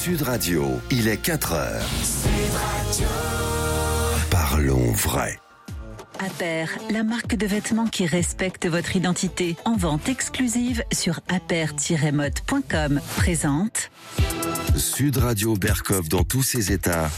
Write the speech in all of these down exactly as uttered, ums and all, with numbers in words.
Sud Radio, il est quatre heures. Sud Radio. Parlons vrai. Aper, la marque de vêtements qui respecte votre identité. En vente exclusive sur aper tiret mode point com. Présente Sud Radio Berkov dans tous ses états.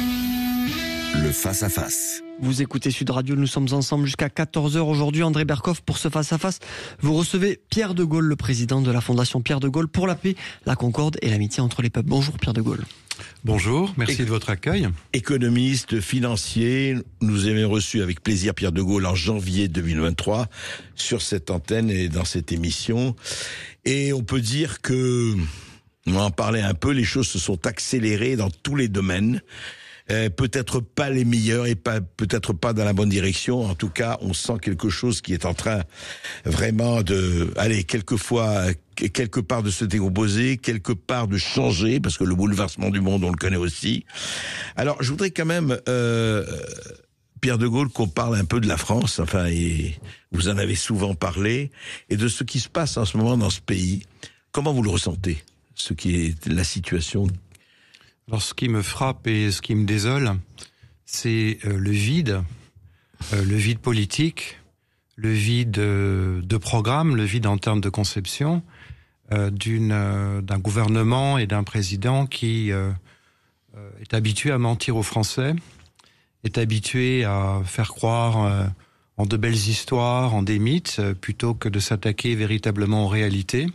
Le face-à-face. Vous écoutez Sud Radio, nous sommes ensemble jusqu'à quatorze heures aujourd'hui. André Berkov, pour ce face-à-face, vous recevez Pierre de Gaulle, le président de la Fondation Pierre de Gaulle pour la paix, la concorde et l'amitié entre les peuples. Bonjour Pierre de Gaulle. Bonjour, merci é- de votre accueil. Économiste, financier, nous avons reçu avec plaisir Pierre de Gaulle en janvier deux mille vingt-trois sur cette antenne et dans cette émission. Et on peut dire que, on va en parler un peu, les choses se sont accélérées dans tous les domaines. Euh, peut-être pas les meilleurs et pas peut-être pas dans la bonne direction. En tout cas, on sent quelque chose qui est en train vraiment de, allez, quelquefois quelque part de se décomposer, quelque part de changer, parce que le bouleversement du monde, on le connaît aussi. Alors, je voudrais quand même, euh, Pierre de Gaulle, qu'on parle un peu de la France. Enfin, et vous en avez souvent parlé, et de ce qui se passe en ce moment dans ce pays. Comment vous le ressentez, ce qui est la situation? Alors, ce qui me frappe et ce qui me désole, c'est euh, le vide, euh, le vide politique, le vide euh, de programme, le vide en termes de conception euh, d'une euh, d'un gouvernement et d'un président qui euh, euh, est habitué à mentir aux Français, est habitué à faire croire euh, en de belles histoires, en des mythes, euh, plutôt que de s'attaquer véritablement aux réalités.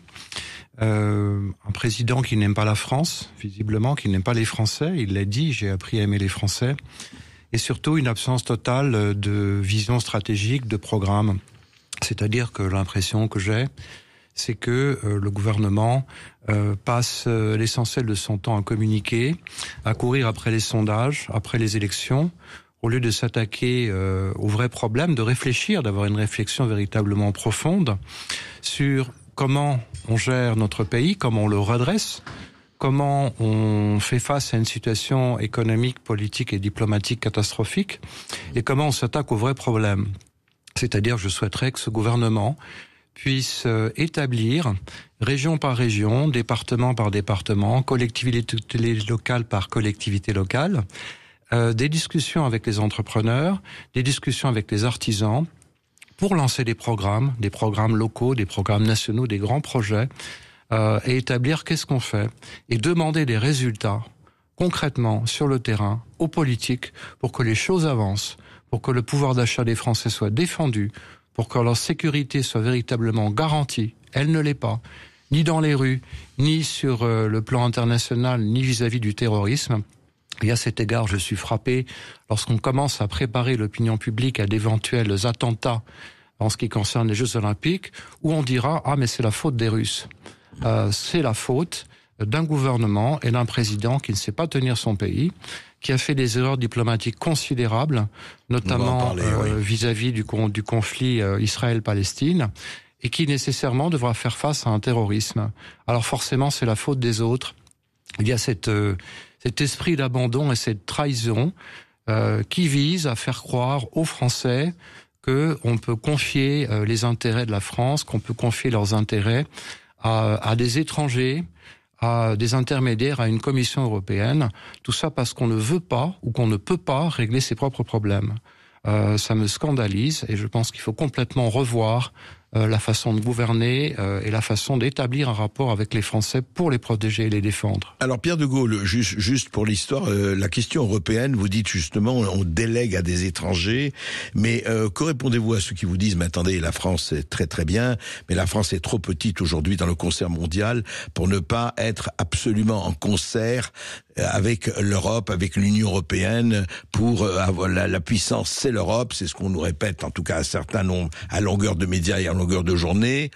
Euh, un président qui n'aime pas la France, visiblement, qui n'aime pas les Français, il l'a dit, j'ai appris à aimer les Français, et surtout une absence totale de vision stratégique, de programme. C'est-à-dire que l'impression que j'ai, c'est que euh, le gouvernement euh, passe euh, l'essentiel de son temps à communiquer, à courir après les sondages, après les élections, au lieu de s'attaquer euh, aux vrais problèmes, de réfléchir, d'avoir une réflexion véritablement profonde sur comment on gère notre pays, comment on le redresse, comment on fait face à une situation économique, politique et diplomatique catastrophique, et comment on s'attaque aux vrais problèmes. C'est-à-dire, je souhaiterais que ce gouvernement puisse établir, région par région, département par département, collectivité locale par collectivité locale, euh, des discussions avec les entrepreneurs, des discussions avec les artisans, pour lancer des programmes, des programmes locaux, des programmes nationaux, des grands projets, euh, et établir qu'est-ce qu'on fait, et demander des résultats concrètement sur le terrain, aux politiques, pour que les choses avancent, pour que le pouvoir d'achat des Français soit défendu, pour que leur sécurité soit véritablement garantie. Elle ne l'est pas, ni dans les rues, ni sur euh, le plan international, ni vis-à-vis du terrorisme. Et à cet égard, je suis frappé lorsqu'on commence à préparer l'opinion publique à d'éventuels attentats en ce qui concerne les Jeux Olympiques, où on dira « Ah, mais c'est la faute des Russes euh, ». C'est la faute d'un gouvernement et d'un président qui ne sait pas tenir son pays, qui a fait des erreurs diplomatiques considérables, notamment parler, euh, oui. vis-à-vis du, du conflit euh, Israël-Palestine, et qui nécessairement devra faire face à un terrorisme. Alors forcément, c'est la faute des autres. Il y a cette... Euh, cet esprit d'abandon et cette trahison euh, qui vise à faire croire aux Français qu'on peut confier euh, les intérêts de la France, qu'on peut confier leurs intérêts à, à des étrangers, à des intermédiaires, à une commission européenne. Tout ça parce qu'on ne veut pas ou qu'on ne peut pas régler ses propres problèmes. Euh, ça me scandalise et je pense qu'il faut complètement revoir Euh, la façon de gouverner euh, et la façon d'établir un rapport avec les Français pour les protéger et les défendre. Alors Pierre de Gaulle, juste, juste pour l'histoire, euh, la question européenne, vous dites justement on délègue à des étrangers, mais euh, que répondez-vous à ceux qui vous disent mais attendez, la France est très très bien, mais la France est trop petite aujourd'hui dans le concert mondial pour ne pas être absolument en concert avec l'Europe, avec l'Union européenne, pour avoir la, la puissance, c'est l'Europe, c'est ce qu'on nous répète en tout cas à certains nombres, à longueur de médias et à longueur de journée.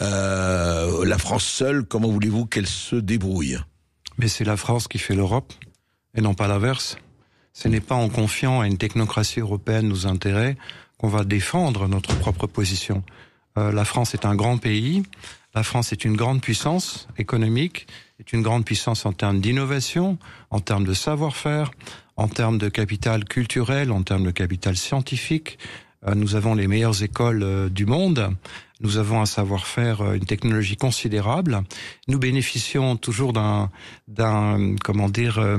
Euh, la France seule, comment voulez-vous qu'elle se débrouille? Mais c'est la France qui fait l'Europe, et non pas l'inverse. Ce n'est pas en confiant à une technocratie européenne nos intérêts qu'on va défendre notre propre position. Euh, la France est un grand pays, la France est une grande puissance économique, est une grande puissance en termes d'innovation, en termes de savoir-faire, en termes de capital culturel, en termes de capital scientifique. Euh, nous avons les meilleures écoles euh, du monde. Nous avons un savoir-faire, une technologie considérable. Nous bénéficions toujours d'un, d'un comment dire, euh,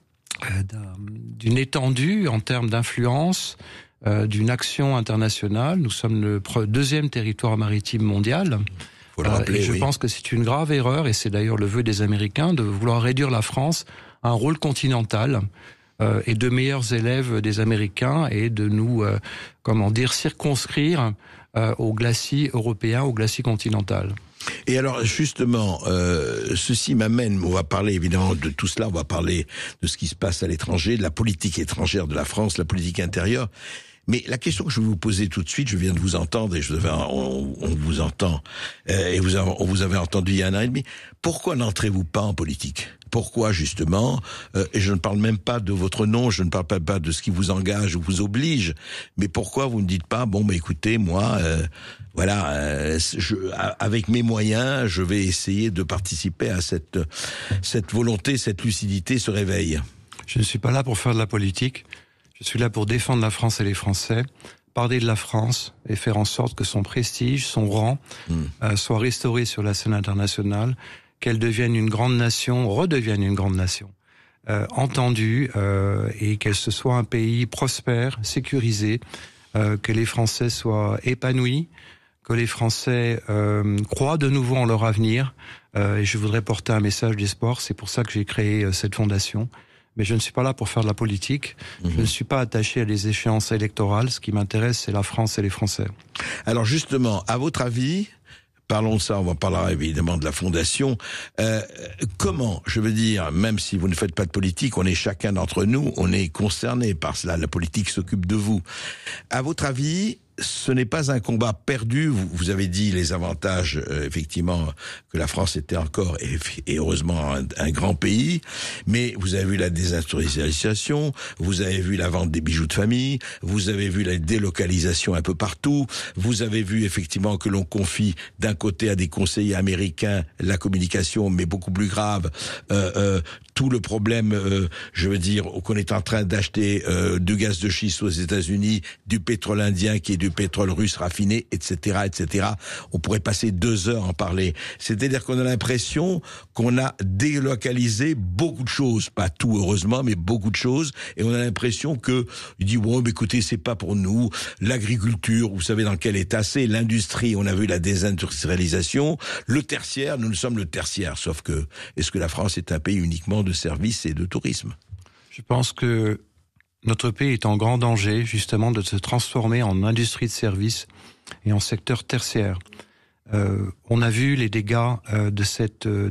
d'un, d'une étendue en termes d'influence, euh, d'une action internationale. Nous sommes le pre- deuxième territoire maritime mondial. Faut le rappeler, euh, et je oui. pense que c'est une grave erreur, et c'est d'ailleurs le vœu des Américains, de vouloir réduire la France à un rôle continental. Euh, et de meilleurs élèves des Américains, et de nous, euh, comment dire, circonscrire euh, au glacis européen, au glacis continental. Et alors justement, euh, ceci m'amène, on va parler évidemment de tout cela, on va parler de ce qui se passe à l'étranger, de la politique étrangère de la France, la politique intérieure. Mais la question que je vais vous poser tout de suite, je viens de vous entendre et je devais, on, on vous entend euh, et vous avez, on vous avait entendu il y a un an et demi. Pourquoi n'entrez-vous pas en politique ? Pourquoi justement euh, et je ne parle même pas de votre nom, je ne parle pas, pas de ce qui vous engage ou vous oblige, mais pourquoi vous ne dites pas bon, bah écoutez, moi, euh, voilà, euh, je, avec mes moyens, je vais essayer de participer à cette cette volonté, cette lucidité, ce réveil. Je ne suis pas là pour faire de la politique. Je suis là pour défendre la France et les Français, parler de la France et faire en sorte que son prestige, son rang, mmh. euh, soit restauré sur la scène internationale, qu'elle devienne une grande nation, redevienne une grande nation, euh, entendue, euh, et qu'elle se soit un pays prospère, sécurisé, euh, que les Français soient épanouis, que les Français euh, croient de nouveau en leur avenir. Euh, et je voudrais porter un message d'espoir. C'est pour ça que j'ai créé euh, cette fondation. Mais je ne suis pas là pour faire de la politique. Mmh. Je ne suis pas attaché à des échéances électorales. Ce qui m'intéresse, c'est la France et les Français. Alors justement, à votre avis, parlons de ça, on va parler évidemment de la fondation. Euh, comment, je veux dire, même si vous ne faites pas de politique, on est chacun d'entre nous, on est concerné par cela, la politique s'occupe de vous. À votre avis, ce n'est pas un combat perdu. Vous, vous avez dit les avantages, euh, effectivement, que la France était encore, et, et heureusement, un, un grand pays. Mais vous avez vu la désindustrialisation, vous avez vu la vente des bijoux de famille, vous avez vu la délocalisation un peu partout, vous avez vu effectivement que l'on confie d'un côté à des conseillers américains la communication, mais beaucoup plus grave, euh, euh, tout le problème, euh, je veux dire, qu'on est en train d'acheter euh, du gaz de schiste aux États-Unis, du pétrole indien qui est du pétrole russe raffiné, et cetera, et cetera. On pourrait passer deux heures à en parler. C'est-à-dire qu'on a l'impression qu'on a délocalisé beaucoup de choses, pas tout heureusement, mais beaucoup de choses, et on a l'impression que il dit bon, mais écoutez, c'est pas pour nous. L'agriculture, vous savez dans quel état c'est, l'industrie, on a vu la désindustrialisation, le tertiaire, nous, nous sommes le tertiaire, sauf que est-ce que la France est un pays uniquement de services et de tourisme ? Je pense que notre pays est en grand danger, justement, de se transformer en industrie de services et en secteur tertiaire. Euh, on a vu les dégâts euh, de cette euh,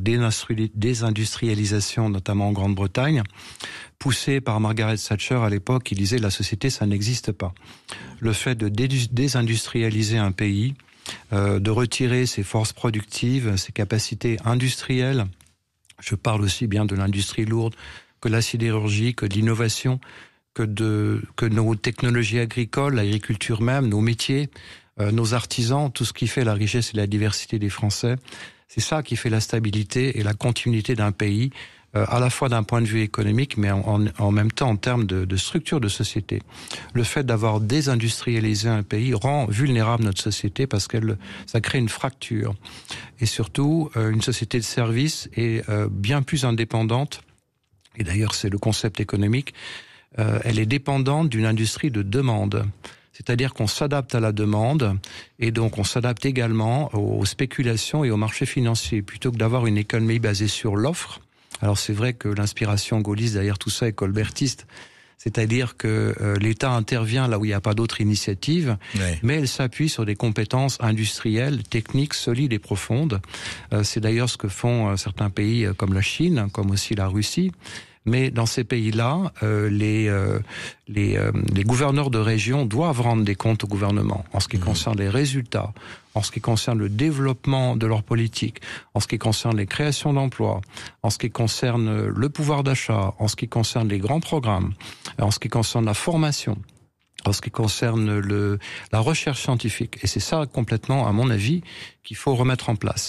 désindustrialisation, notamment en Grande-Bretagne, poussée par Margaret Thatcher à l'époque, qui disait « la société, ça n'existe pas ». Le fait de dé- désindustrialiser un pays, euh, de retirer ses forces productives, ses capacités industrielles, je parle aussi bien de l'industrie lourde que la sidérurgie, que de l'innovation, que de que nos technologies agricoles, l'agriculture même, nos métiers, euh, nos artisans, tout ce qui fait la richesse et la diversité des Français, c'est ça qui fait la stabilité et la continuité d'un pays, euh, à la fois d'un point de vue économique, mais en, en, en même temps en termes de, de structure de société. Le fait d'avoir désindustrialisé un pays rend vulnérable notre société parce qu'elle ça crée une fracture. Et surtout, euh, une société de service est euh, bien plus indépendante, et d'ailleurs c'est le concept économique, Euh, elle est dépendante d'une industrie de demande. C'est-à-dire qu'on s'adapte à la demande et donc on s'adapte également aux spéculations et aux marchés financiers. Plutôt que d'avoir une économie basée sur l'offre, alors c'est vrai que l'inspiration gaulliste derrière tout ça est colbertiste, c'est-à-dire que euh, l'État intervient là où il n'y a pas d'autre initiative, ouais. mais elle s'appuie sur des compétences industrielles, techniques, solides et profondes. Euh, c'est d'ailleurs ce que font euh, certains pays euh, comme la Chine, comme aussi la Russie. Mais dans ces pays-là, euh, les, euh, les, euh, les gouverneurs de région doivent rendre des comptes au gouvernement en ce qui mmh. concerne les résultats, en ce qui concerne le développement de leur politique, en ce qui concerne les créations d'emplois, en ce qui concerne le pouvoir d'achat, en ce qui concerne les grands programmes, en ce qui concerne la formation, en ce qui concerne le, la recherche scientifique. Et c'est ça complètement, à mon avis, qu'il faut remettre en place.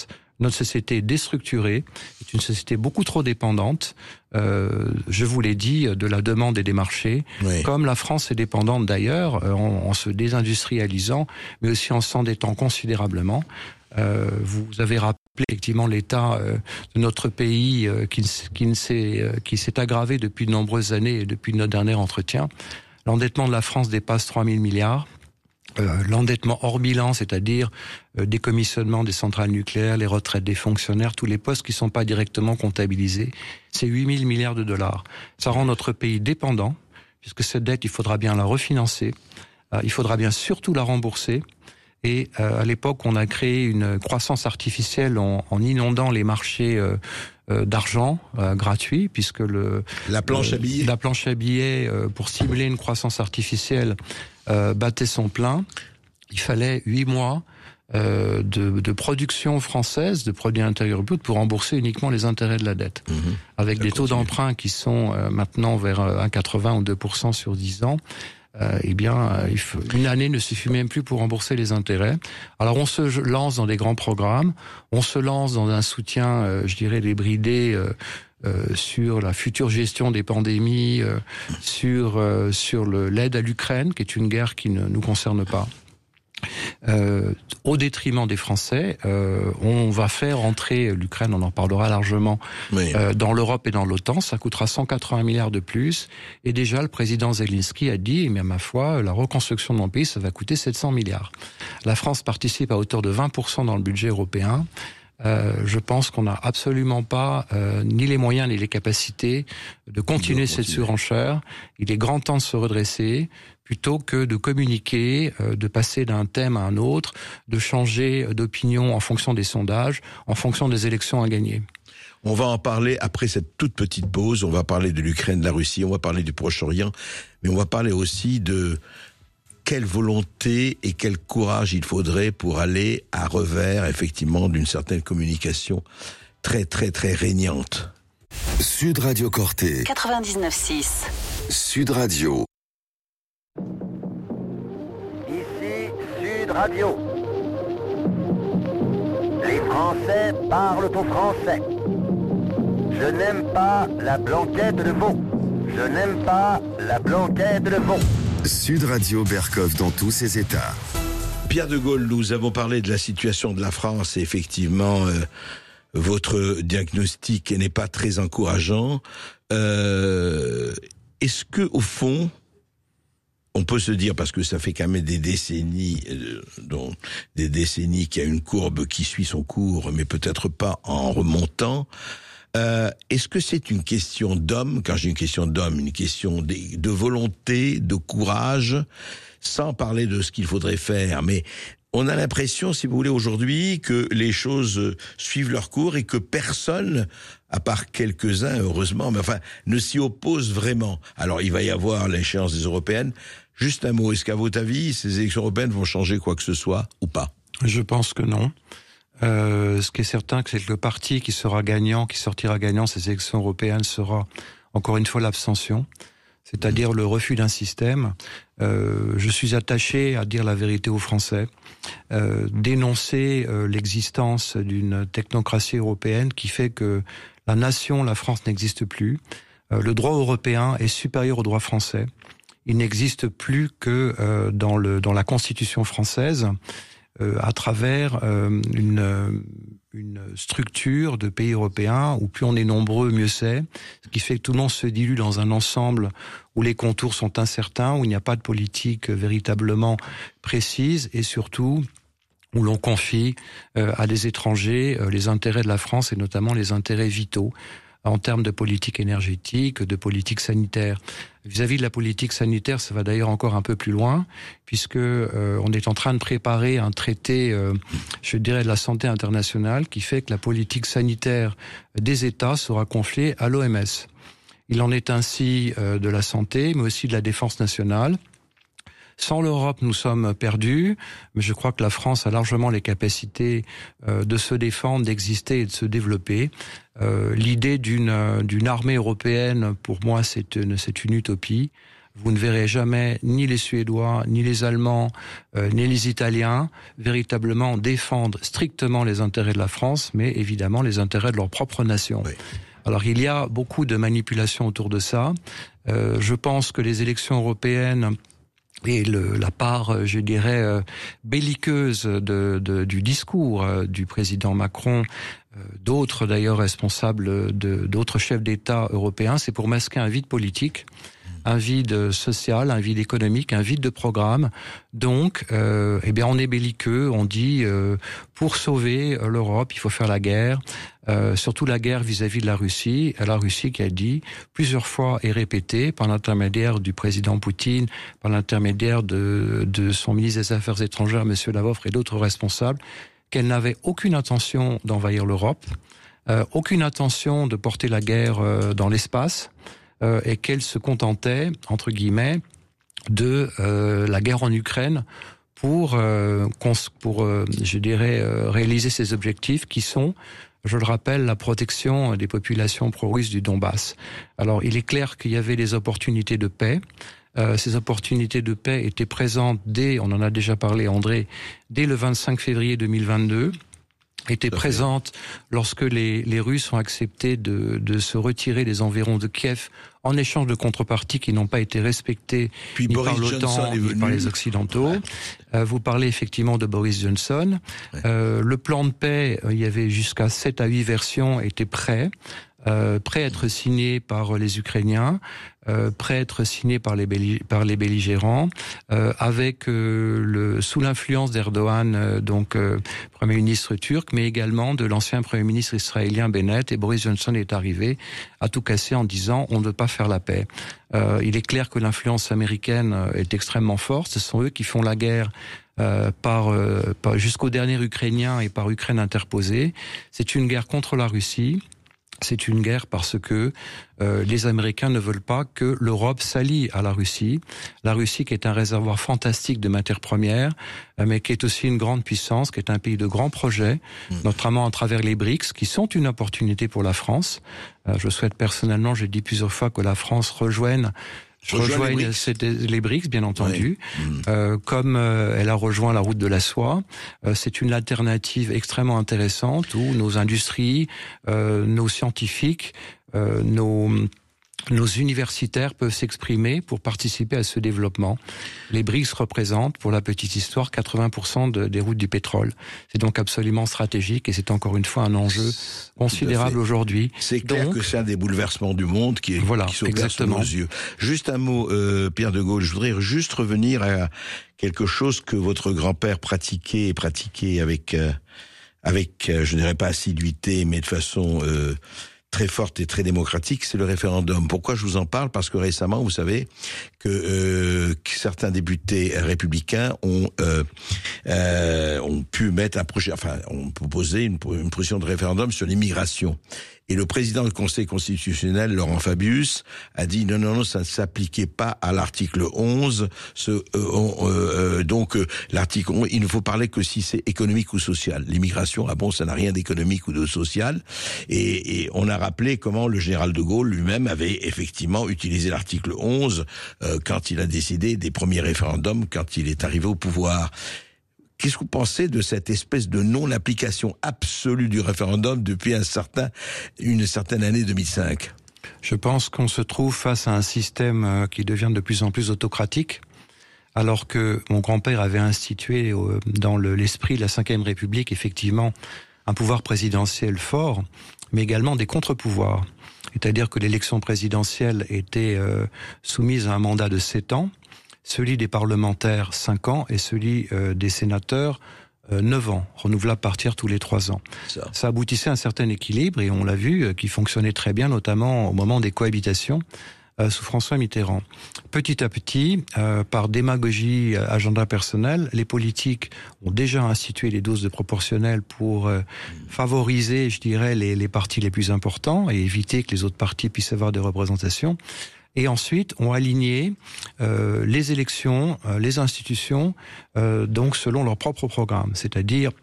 Notre société est déstructurée, est une société beaucoup trop dépendante, euh, je vous l'ai dit, de la demande et des marchés. Oui. Comme la France est dépendante d'ailleurs, en, en se désindustrialisant, mais aussi en s'endettant considérablement. Euh, vous avez rappelé effectivement l'état euh, de notre pays euh, qui, qui, ne s'est, euh, qui s'est aggravé depuis de nombreuses années et depuis notre dernier entretien. L'endettement de la France dépasse trois mille milliards. Euh, l'endettement hors bilan, c'est-à-dire euh, décommissionnement des centrales nucléaires, les retraites des fonctionnaires, tous les postes qui ne sont pas directement comptabilisés, c'est huit mille milliards de dollars. Ça rend notre pays dépendant, puisque cette dette, il faudra bien la refinancer, euh, il faudra bien surtout la rembourser. Et euh, à l'époque, on a créé une croissance artificielle en, en inondant les marchés euh, euh, d'argent euh, gratuits, puisque le la planche euh, à billets, la planche à billets euh, pour stimuler une croissance artificielle euh, battait son plein. Il fallait huit mois euh, de, de production française de produits intérieurs bruts pour rembourser uniquement les intérêts de la dette, mmh, avec des taux d'emprunt qui sont euh, maintenant vers un virgule quatre-vingts ou deux pour cent sur dix ans. Euh, eh bien, euh, il faut, une année ne suffit même plus pour rembourser les intérêts. Alors, on se lance dans des grands programmes, on se lance dans un soutien, euh, je dirais, débridé euh, euh, sur la future gestion des pandémies, euh, sur euh, sur le, l'aide à l'Ukraine, qui est une guerre qui ne nous concerne pas. Euh, au détriment des Français, euh, on va faire entrer l'Ukraine, on en parlera largement, oui. euh, dans l'Europe et dans l'OTAN. Ça coûtera cent quatre-vingts milliards de plus. Et déjà, le président Zelensky a dit, mais à ma foi, la reconstruction de mon pays, ça va coûter sept cents milliards. La France participe à hauteur de vingt pour cent dans le budget européen. Euh, je pense qu'on n'a absolument pas euh, ni les moyens ni les capacités de continuer cette surenchère. Il est grand temps de se redresser plutôt que de communiquer, euh, de passer d'un thème à un autre, de changer d'opinion en fonction des sondages, en fonction des élections à gagner. On va en parler après cette toute petite pause. On va parler de l'Ukraine, de la Russie, on va parler du Proche-Orient, mais on va parler aussi de quelle volonté et quel courage il faudrait pour aller à revers, effectivement, d'une certaine communication très, très, très régnante. Sud Radio Corté. quatre-vingt-dix-neuf six. Sud Radio. Ici Sud Radio. Les Français parlent au français. Je n'aime pas la blanquette de veau. Je n'aime pas la blanquette de veau. Sud Radio Berkov dans tous ses états. Pierre de Gaulle, nous avons parlé de la situation de la France et effectivement, euh, votre diagnostic n'est pas très encourageant. Euh, est-ce que, au fond, on peut se dire, parce que ça fait quand même des décennies, euh, dont, des décennies qu'il y a une courbe qui suit son cours, mais peut-être pas en remontant. Euh, est-ce que c'est une question d'homme, quand j'ai une question d'homme, une question de, de volonté, de courage, sans parler de ce qu'il faudrait faire, mais on a l'impression, si vous voulez, aujourd'hui, que les choses suivent leur cours et que personne, à part quelques-uns, heureusement, mais enfin, ne s'y oppose vraiment. Alors, il va y avoir l'échéance des européennes. Juste un mot, est-ce qu'à votre avis, ces élections européennes vont changer quoi que ce soit ou pas ? Je pense que non. Euh, ce qui est certain, c'est que le parti qui sera gagnant, qui sortira gagnant ces élections européennes sera, encore une fois, l'abstention, c'est-à-dire le refus d'un système. Euh, je suis attaché à dire la vérité aux Français, euh, dénoncer euh, l'existence d'une technocratie européenne qui fait que la nation, la France, n'existe plus. Euh, le droit européen est supérieur au droit français. Il n'existe plus que euh, dans, le, dans la Constitution française, Euh, à travers euh, une, une structure de pays européens où plus on est nombreux, mieux c'est, ce qui fait que tout le monde se dilue dans un ensemble où les contours sont incertains, où il n'y a pas de politique véritablement précise et surtout où l'on confie euh, à des étrangers euh, les intérêts de la France et notamment les intérêts vitaux en termes de politique énergétique, de politique sanitaire. Vis-à-vis de la politique sanitaire, ça va d'ailleurs encore un peu plus loin, puisque euh, on est en train de préparer un traité, euh, je dirais, de la santé internationale, qui fait que la politique sanitaire des États sera confiée à l'O M S. Il en est ainsi euh, de la santé, mais aussi de la défense nationale. Sans l'Europe, nous sommes perdus, mais je crois que la France a largement les capacités euh, de se défendre, d'exister et de se développer. Euh, l'idée d'une, d'une armée européenne, pour moi, c'est une, c'est une utopie. vous ne verrez jamais ni les Suédois, ni les Allemands, euh, ni les Italiens véritablement défendre strictement les intérêts de la France, mais évidemment les intérêts de leur propre nation. Oui. Alors il y a beaucoup de manipulations autour de ça. Euh, je pense que les élections européennes et le, la part, je dirais, euh, belliqueuse de, de, du discours euh, du président Macron, euh, d'autres d'ailleurs responsables de, d'autres chefs d'État européens, c'est pour masquer un vide politique, un vide social, un vide économique, un vide de programme. Donc, euh, eh bien, on est belliqueux, on dit euh, pour sauver l'Europe, il faut faire la guerre. Euh, surtout la guerre vis-à-vis de la Russie, la Russie qui a dit plusieurs fois et répété par l'intermédiaire du président Poutine, par l'intermédiaire de, de son ministre des Affaires étrangères, M. Lavrov et d'autres responsables, qu'elle n'avait aucune intention d'envahir l'Europe, euh, aucune intention de porter la guerre euh, dans l'espace, euh, et qu'elle se contentait, entre guillemets, de euh, la guerre en Ukraine pour, euh, pour euh, je dirais, euh, réaliser ses objectifs qui sont, je le rappelle, la protection des populations pro-russes du Donbass. Alors, il est clair qu'il y avait des opportunités de paix. Euh, ces opportunités de paix étaient présentes dès, on en a déjà parlé, André, dès le vingt-cinq février deux mille vingt-deux. Était présente lorsque les, les Russes ont accepté de, de se retirer des environs de Kiev en échange de contreparties qui n'ont pas été respectées Puis ni Boris par l'OTAN ni par les Occidentaux. Ouais. Euh, vous parlez effectivement de Boris Johnson. Ouais. Euh, le plan de paix, il y avait jusqu'à sept à huit versions, était prêt. Euh, prêt à être signé par les Ukrainiens, euh, prêt à être signé par les, belli- par les belligérants, euh, avec euh, le sous l'influence d'Erdogan, euh, donc euh, Premier ministre turc, mais également de l'ancien Premier ministre israélien Bennett. Et Boris Johnson est arrivé à tout casser en disant on ne veut pas faire la paix. Euh, il est clair que l'influence américaine est extrêmement forte. Ce sont eux qui font la guerre. Euh, par, euh, par jusqu'au dernier Ukrainien et par Ukraine interposée. C'est une guerre contre la Russie. C'est une guerre parce que euh, les Américains ne veulent pas que l'Europe s'allie à la Russie. La Russie qui est un réservoir fantastique de matières premières, euh, mais qui est aussi une grande puissance, qui est un pays de grands projets, mmh. notamment à travers les BRICS, qui sont une opportunité pour la France. Euh, je souhaite personnellement, j'ai dit plusieurs fois, que la France rejoigne Je rejoins les BRICS. les BRICS, bien entendu, oui. mmh. euh, comme euh, elle a rejoint la route de la soie. Euh, c'est une alternative extrêmement intéressante où nos industries, euh, nos scientifiques, euh, nos nos universitaires peuvent s'exprimer pour participer à ce développement. Les BRICS représentent, pour la petite histoire, quatre-vingts pour cent de, des routes du pétrole. C'est donc absolument stratégique et c'est encore une fois un enjeu considérable aujourd'hui. C'est clair donc, que c'est un des bouleversements du monde qui, est, voilà, qui s'opère sous nos yeux. Juste un mot, euh, Pierre de Gaulle, je voudrais juste revenir à quelque chose que votre grand-père pratiquait et pratiquait avec, euh, avec euh, je dirais pas assiduité, mais de façon... Euh, très forte et très démocratique, c'est le référendum. Pourquoi je vous en parle? Parce que récemment, vous savez que, euh, que certains députés républicains ont euh, euh, ont pu mettre un projet, enfin, ont proposé une, une proposition de référendum sur l'immigration. Et le président du Conseil constitutionnel, Laurent Fabius, a dit non, non, non, ça ne s'appliquait pas à l'article onze. Ce, euh, euh, donc, euh, l'article onze, il ne faut parler que si c'est économique ou social. L'immigration, ah bon, ça n'a rien d'économique ou de social. Et, et on a rappelé comment le général de Gaulle lui-même avait effectivement utilisé l'article onze euh, quand il a décidé des premiers référendums, quand il est arrivé au pouvoir. Qu'est-ce que vous pensez de cette espèce de non-application absolue du référendum depuis un certain, une certaine année deux mille cinq? Je pense qu'on se trouve face à un système qui devient de plus en plus autocratique, alors que mon grand-père avait institué dans l'esprit de la cinquième République, effectivement, un pouvoir présidentiel fort, mais également des contre-pouvoirs. C'est-à-dire que l'élection présidentielle était euh, soumise à un mandat de sept ans, celui des parlementaires cinq ans et celui euh, des sénateurs euh, neuf ans, renouvelable à partir tous les trois ans. Ça. Ça aboutissait à un certain équilibre et on l'a vu, euh, qui fonctionnait très bien, notamment au moment des cohabitations euh, sous François Mitterrand. Petit à petit, euh, par démagogie, euh, agenda personnel, les politiques ont déjà institué les doses de proportionnel pour euh, favoriser, je dirais, les, les partis les plus importants et éviter que les autres partis puissent avoir des représentations. Et ensuite, on aligné euh, les élections, euh, les institutions, euh, donc selon leur propre programme. C'est-à-dire,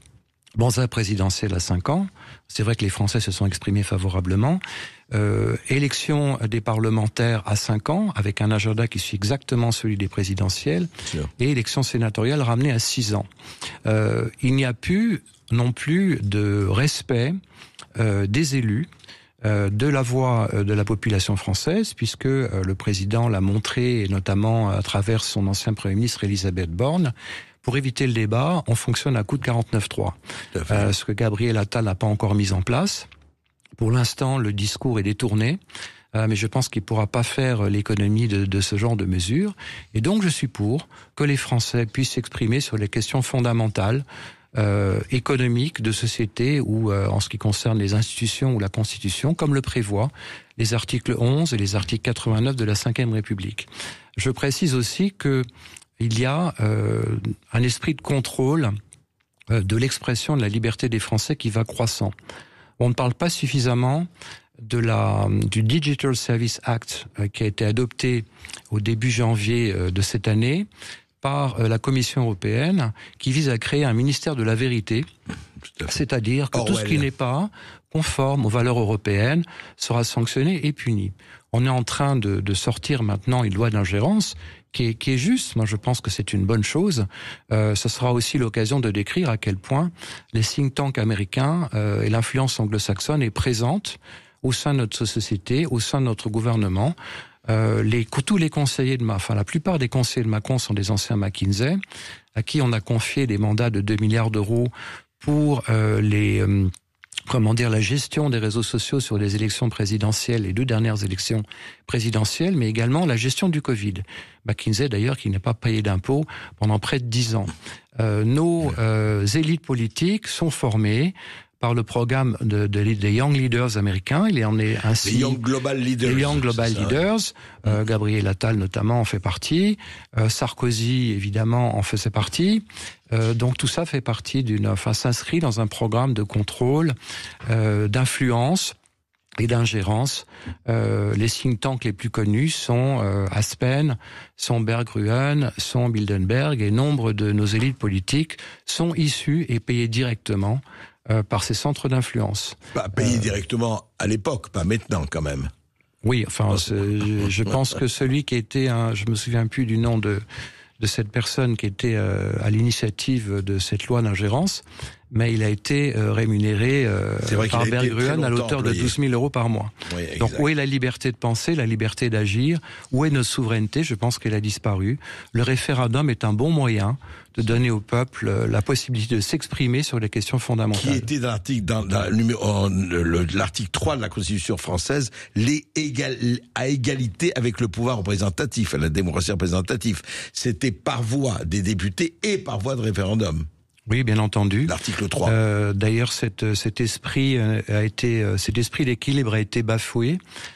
Mandat présidentiel à cinq ans. C'est vrai que les Français se sont exprimés favorablement. Euh, élection des parlementaires à cinq ans, avec un agenda qui suit exactement celui des présidentielles. Sure. Et élection sénatoriale ramenée à six ans. Euh, il n'y a plus non plus de respect euh, des élus, euh, de la voix euh, de la population française, puisque euh, le président l'a montré, et notamment à travers son ancien Premier ministre Elisabeth Borne. Pour éviter le débat, on fonctionne à coup de quarante-neuf trois. Euh, ce que Gabriel Attal n'a pas encore mis en place. Pour l'instant, le discours est détourné, euh, mais je pense qu'il ne pourra pas faire l'économie de, de ce genre de mesures. Et donc, je suis pour que les Français puissent s'exprimer sur les questions fondamentales, euh, économiques, de société, ou euh, en ce qui concerne les institutions ou la Constitution, comme le prévoient les articles onze et les articles quatre-vingt-neuf de la cinquième République. Je précise aussi que il y a euh, un esprit de contrôle euh, de l'expression de la liberté des Français qui va croissant. On ne parle pas suffisamment de la du Digital Service Act euh, qui a été adopté au début janvier euh, de cette année par euh, la Commission européenne, qui vise à créer un ministère de la vérité, c'est-à-dire que Orwell. Tout ce qui n'est pas conforme aux valeurs européennes sera sanctionné et puni. On est en train de, de sortir maintenant une loi d'ingérence qui est, qui est juste. Moi, je pense que c'est une bonne chose. Euh, ce sera aussi l'occasion de décrire à quel point les think tanks américains euh, et l'influence anglo-saxonne est présente au sein de notre société, au sein de notre gouvernement. Euh, les, tous les conseillers de enfin la plupart des conseillers de Macron sont des anciens McKinsey, à qui on a confié des mandats de deux milliards d'euros pour euh, les euh, comment dire, la gestion des réseaux sociaux sur les élections présidentielles, les deux dernières élections présidentielles, mais également la gestion du Covid. McKinsey, d'ailleurs, qui n'a pas payé d'impôts pendant près de dix ans. Euh, nos euh, élites politiques sont formées par le programme de, de, des Young Leaders américains. Il en est ainsi... Les Young Global Leaders. Les Young Global Leaders. Euh, Gabriel Attal, notamment, en fait partie. Euh, Sarkozy, évidemment, en faisait partie. Euh, donc tout ça fait partie d'une... Enfin, s'inscrit dans un programme de contrôle, euh, d'influence et d'ingérence. Euh, les think tanks les plus connus sont euh, Aspen, sont Berggruen, sont Bilderberg, et nombre de nos élites politiques sont issus et payés directement Euh, par ces centres d'influence. Pas payé euh, directement à l'époque, pas maintenant quand même. Oui, enfin, je, je pense que celui qui était, un, je me souviens plus du nom de de cette personne qui était euh, à l'initiative de cette loi d'ingérence, mais il a été euh, rémunéré euh, par Berggruen à l'auteur de douze mille euros par mois. Oui, donc où est la liberté de penser, la liberté d'agir? Où est notre souveraineté? Je pense qu'elle a disparu. Le référendum est un bon moyen de donner au peuple la possibilité de s'exprimer sur les questions fondamentales. Qui était dans l'article, dans, dans le, le, l'article trois de la Constitution française, les égal, à égalité avec le pouvoir représentatif, la démocratie représentative. C'était par voie des députés et par voie de référendum. Oui, bien entendu. L'article trois. Euh, d'ailleurs, cet, cet esprit a été, cet esprit d'équilibre a été bafoué,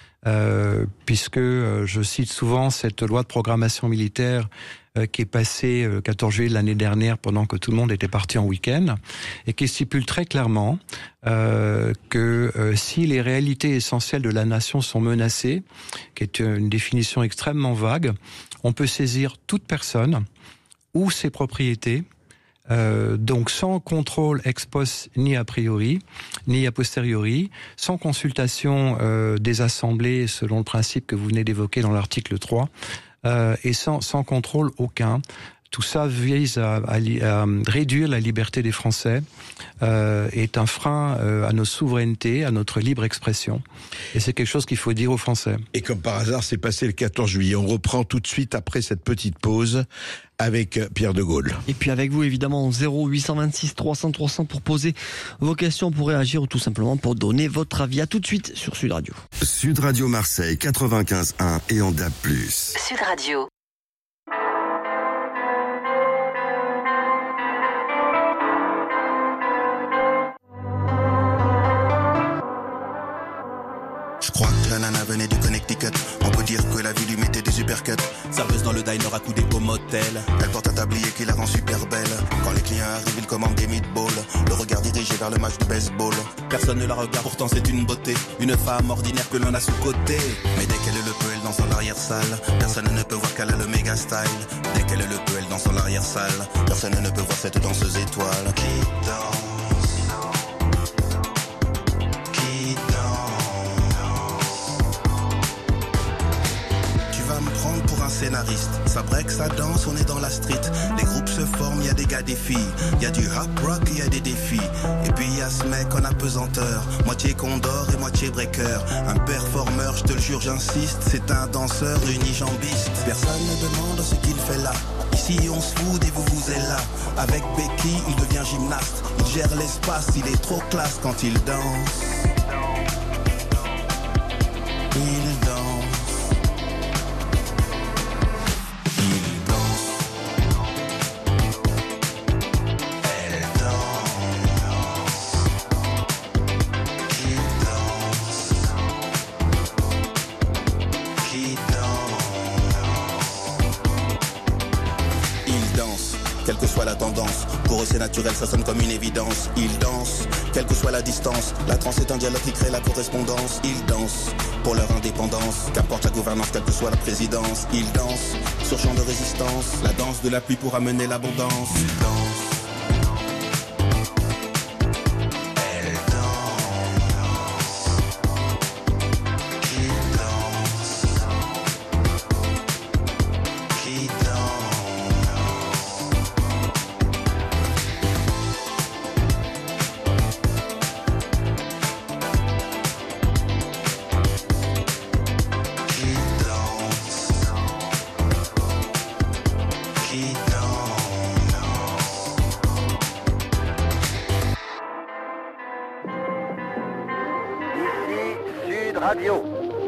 euh, puisque euh, je cite souvent cette loi de programmation militaire euh, qui est passée le quatorze juillet de l'année dernière, pendant que tout le monde était parti en week-end, et qui stipule très clairement euh, que euh, si les réalités essentielles de la nation sont menacées, qui est une définition extrêmement vague, on peut saisir toute personne ou ses propriétés. Euh, donc sans contrôle ex post ni a priori, ni a posteriori, sans consultation euh, des assemblées selon le principe que vous venez d'évoquer dans l'article trois, euh, et sans, sans contrôle aucun. Tout ça vise à, à, à réduire la liberté des Français, euh, est un frein euh, à nos souverainetés, à notre libre expression. Et c'est quelque chose qu'il faut dire aux Français. Et comme par hasard, c'est passé le quatorze juillet. On reprend tout de suite après cette petite pause avec Pierre de Gaulle. Et puis avec vous, évidemment, zéro huit cent vingt-six trois cents trois cents pour poser vos questions, pour réagir ou tout simplement pour donner votre avis. À tout de suite sur Sud Radio. Sud Radio Marseille quatre-vingt-quinze un et en D A B plus. Sud Radio. Je crois que la nana venait du Connecticut. On peut dire que la vie lui mettait des uppercuts. Serveuse dans le diner à coups au motel. Elle porte un tablier qui la rend super belle. Quand les clients arrivent, ils commandent des meatballs. Le regard dirigé vers le match de baseball. Personne ne la regarde, pourtant c'est une beauté. Une femme ordinaire que l'on a sous-côté. Mais dès qu'elle le peut, elle danse dans l'arrière-salle. Personne ne peut voir qu'elle a le méga style. Dès qu'elle le peut, elle danse dans l'arrière-salle. Personne ne peut voir cette danseuse étoile qui danse guitariste. Ça break, ça danse, on est dans la street. Les groupes se forment, y a des gars, des filles. Y a du rap rock, y a des défis. Et puis y a ce mec en apesanteur, moitié condor et moitié breaker. Un performeur, je te le jure, j'insiste. C'est un danseur unijambiste. Personne ne demande ce qu'il fait là. Ici on se fout et vous vous êtes là. Avec Becky, il devient gymnaste. Il gère l'espace, il est trop classe quand il danse. Il danse. Quelle que soit la tendance, pour eux c'est naturel, ça sonne comme une évidence. Ils dansent, quelle que soit la distance. La transe est un dialogue qui crée la correspondance. Ils dansent pour leur indépendance, qu'importe la gouvernance, quelle que soit la présidence. Ils dansent sur champ de résistance, la danse de la pluie pour amener l'abondance. Ils dansent. Radio.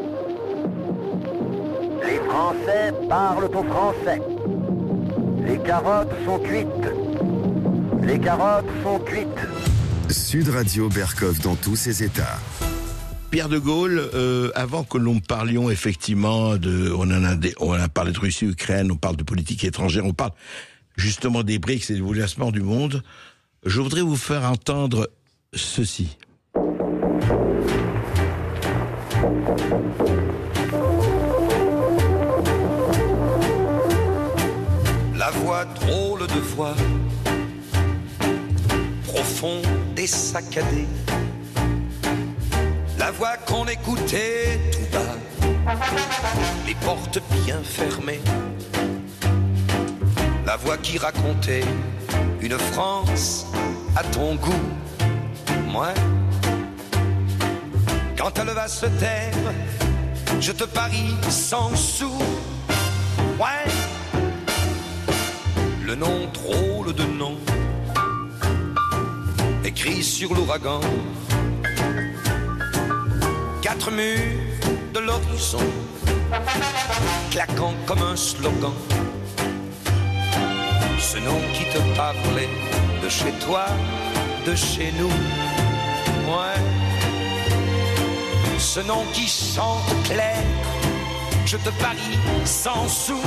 Les Français parlent au français. Les carottes sont cuites. Les carottes sont cuites. Sud Radio Berkov dans tous ses états. Pierre de Gaulle, euh, avant que l'on parlions effectivement de, on en a, des, on a parlé de Russie, Ukraine, on parle de politique étrangère, on parle justement des BRICS et du bouleversement du monde. Je voudrais vous faire entendre ceci. La voix drôle de voix, profonde et saccadée. La voix qu'on écoutait tout bas, les portes bien fermées. La voix qui racontait une France à ton goût. Moi, quand elle va se taire, je te parie cent sous. Ouais. Le nom drôle de nom, écrit sur l'ouragan. Quatre murs de l'horizon, claquant comme un slogan. Ce nom qui te parlait de chez toi, de chez nous. Ouais. Ce nom qui chante clair, je te parie cent sous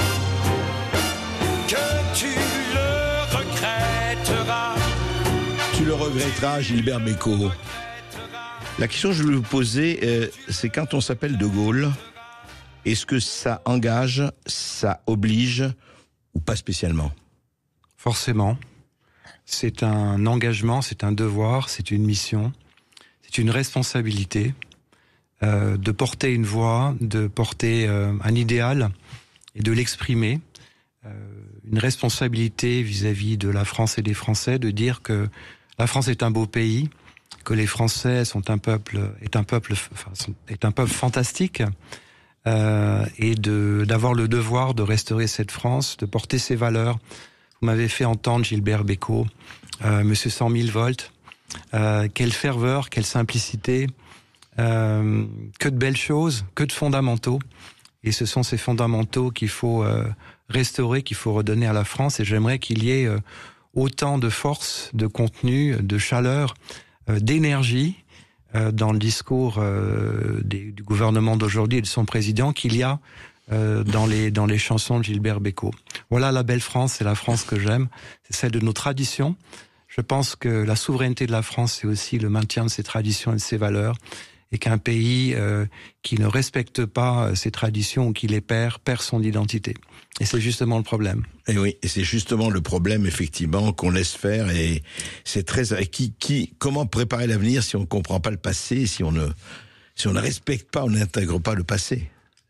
que tu le regretteras. Tu le regretteras, Gilbert Bécaud. La question que je voulais vous poser, euh, c'est quand on s'appelle de Gaulle, est-ce que ça engage, ça oblige ou pas spécialement ? Forcément. C'est un engagement, c'est un devoir, c'est une mission, c'est une responsabilité euh, de porter une voix, de porter euh, un idéal et de l'exprimer. Euh, une responsabilité vis-à-vis de la France et des Français, de dire que la France est un beau pays, que les Français sont un peuple, est un peuple, enfin, est un peuple fantastique, euh, et de d'avoir le devoir de restaurer cette France, de porter ses valeurs. Vous m'avez fait entendre, Gilbert Bécaud, euh, Monsieur cent mille volts. Euh, quelle ferveur, quelle simplicité, euh, que de belles choses, que de fondamentaux. Et ce sont ces fondamentaux qu'il faut euh, restaurer, qu'il faut redonner à la France. Et j'aimerais qu'il y ait euh, autant de force, de contenu, de chaleur, euh, d'énergie euh, dans le discours euh, des, du gouvernement d'aujourd'hui et de son président qu'il y a euh, dans les dans les chansons de Gilbert Bécaud. Voilà la belle France, c'est la France que j'aime, c'est celle de nos traditions. Je pense que la souveraineté de la France, c'est aussi le maintien de ses traditions et de ses valeurs, et qu'un pays euh, qui ne respecte pas ses traditions ou qui les perd, perd son identité. Et c'est justement le problème. Et oui, et c'est justement le problème, effectivement, qu'on laisse faire, et c'est très... Qui, qui, comment préparer l'avenir si on ne comprend pas le passé, si on ne, si on ne respecte pas, on n'intègre pas le passé ?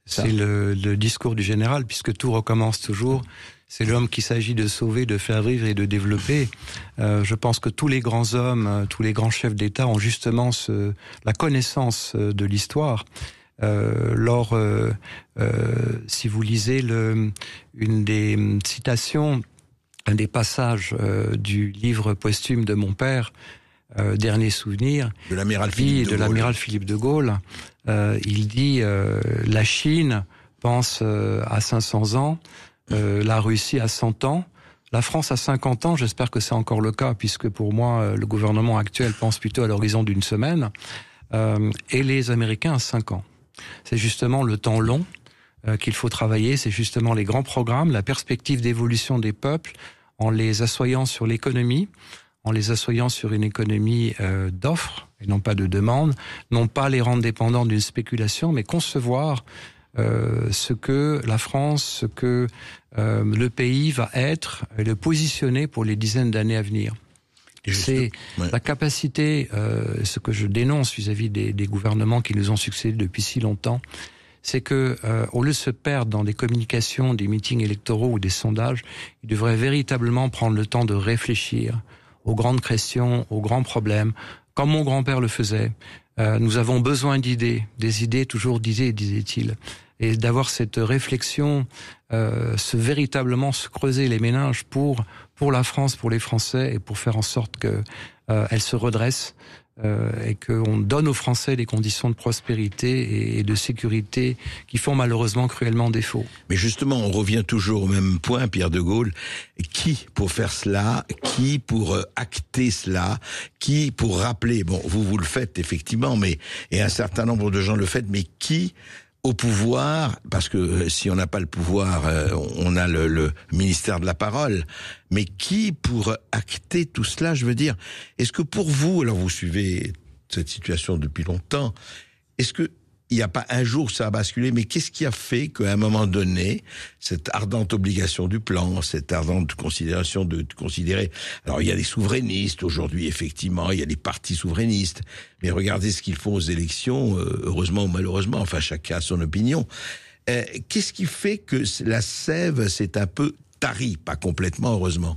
C'est le, le discours du général, puisque tout recommence toujours. C'est l'homme qu'il s'agit de sauver, de faire vivre et de développer. Euh, je pense que tous les grands hommes, tous les grands chefs d'État ont justement ce, la connaissance de l'histoire. Euh, lors, euh, euh, si vous lisez le, une des citations, un des passages euh, du livre posthume de mon père, euh, Dernier souvenir, de l'amiral Philippe de, de l'amiral Philippe de Gaulle, euh, il dit euh, la Chine pense euh, à cinq cents ans, euh, la Russie à cent ans, la France à cinquante ans. J'espère que c'est encore le cas, puisque pour moi le gouvernement actuel pense plutôt à l'horizon d'une semaine, euh, et les Américains à cinq ans. C'est justement le temps long euh, qu'il faut travailler, c'est justement les grands programmes, la perspective d'évolution des peuples, en les assoyant sur l'économie, en les assoyant sur une économie euh, d'offres et non pas de demande, non pas les rendre dépendants d'une spéculation, mais concevoir euh, ce que la France, ce que euh, le pays va être, et le positionner pour les dizaines d'années à venir. C'est ouais. la capacité, euh, ce que je dénonce vis-à-vis des, des gouvernements qui nous ont succédé depuis si longtemps, c'est que euh, au lieu de se perdre dans des communications, des meetings électoraux ou des sondages, ils devraient véritablement prendre le temps de réfléchir aux grandes questions, aux grands problèmes, comme mon grand-père le faisait. Euh, nous avons besoin d'idées, des idées, toujours d'idées, disait-il. Et d'avoir cette réflexion, euh, se véritablement se creuser les méninges pour pour la France, pour les Français, et pour faire en sorte que euh, elle se redresse euh, et qu'on donne aux Français des conditions de prospérité et de sécurité qui font malheureusement cruellement défaut. Mais justement, on revient toujours au même point, Pierre de Gaulle. Qui pour faire cela? Qui pour euh, acter cela? Qui pour rappeler? Bon, vous vous le faites effectivement, mais et un certain nombre de gens le font, mais qui au pouvoir, parce que si on n'a pas le pouvoir, euh, on a le, le ministère de la parole, mais qui pour acter tout cela, je veux dire, est-ce que pour vous, alors vous suivez cette situation depuis longtemps, est-ce que il n'y a pas un jour où ça a basculé, mais qu'est-ce qui a fait qu'à un moment donné, cette ardente obligation du plan, cette ardente considération de, de considérer... Alors, il y a des souverainistes aujourd'hui, effectivement, il y a des partis souverainistes, mais regardez ce qu'ils font aux élections, euh, heureusement ou malheureusement, enfin, chacun a son opinion. Euh, qu'est-ce qui fait que la sève s'est un peu tarie, pas complètement, heureusement?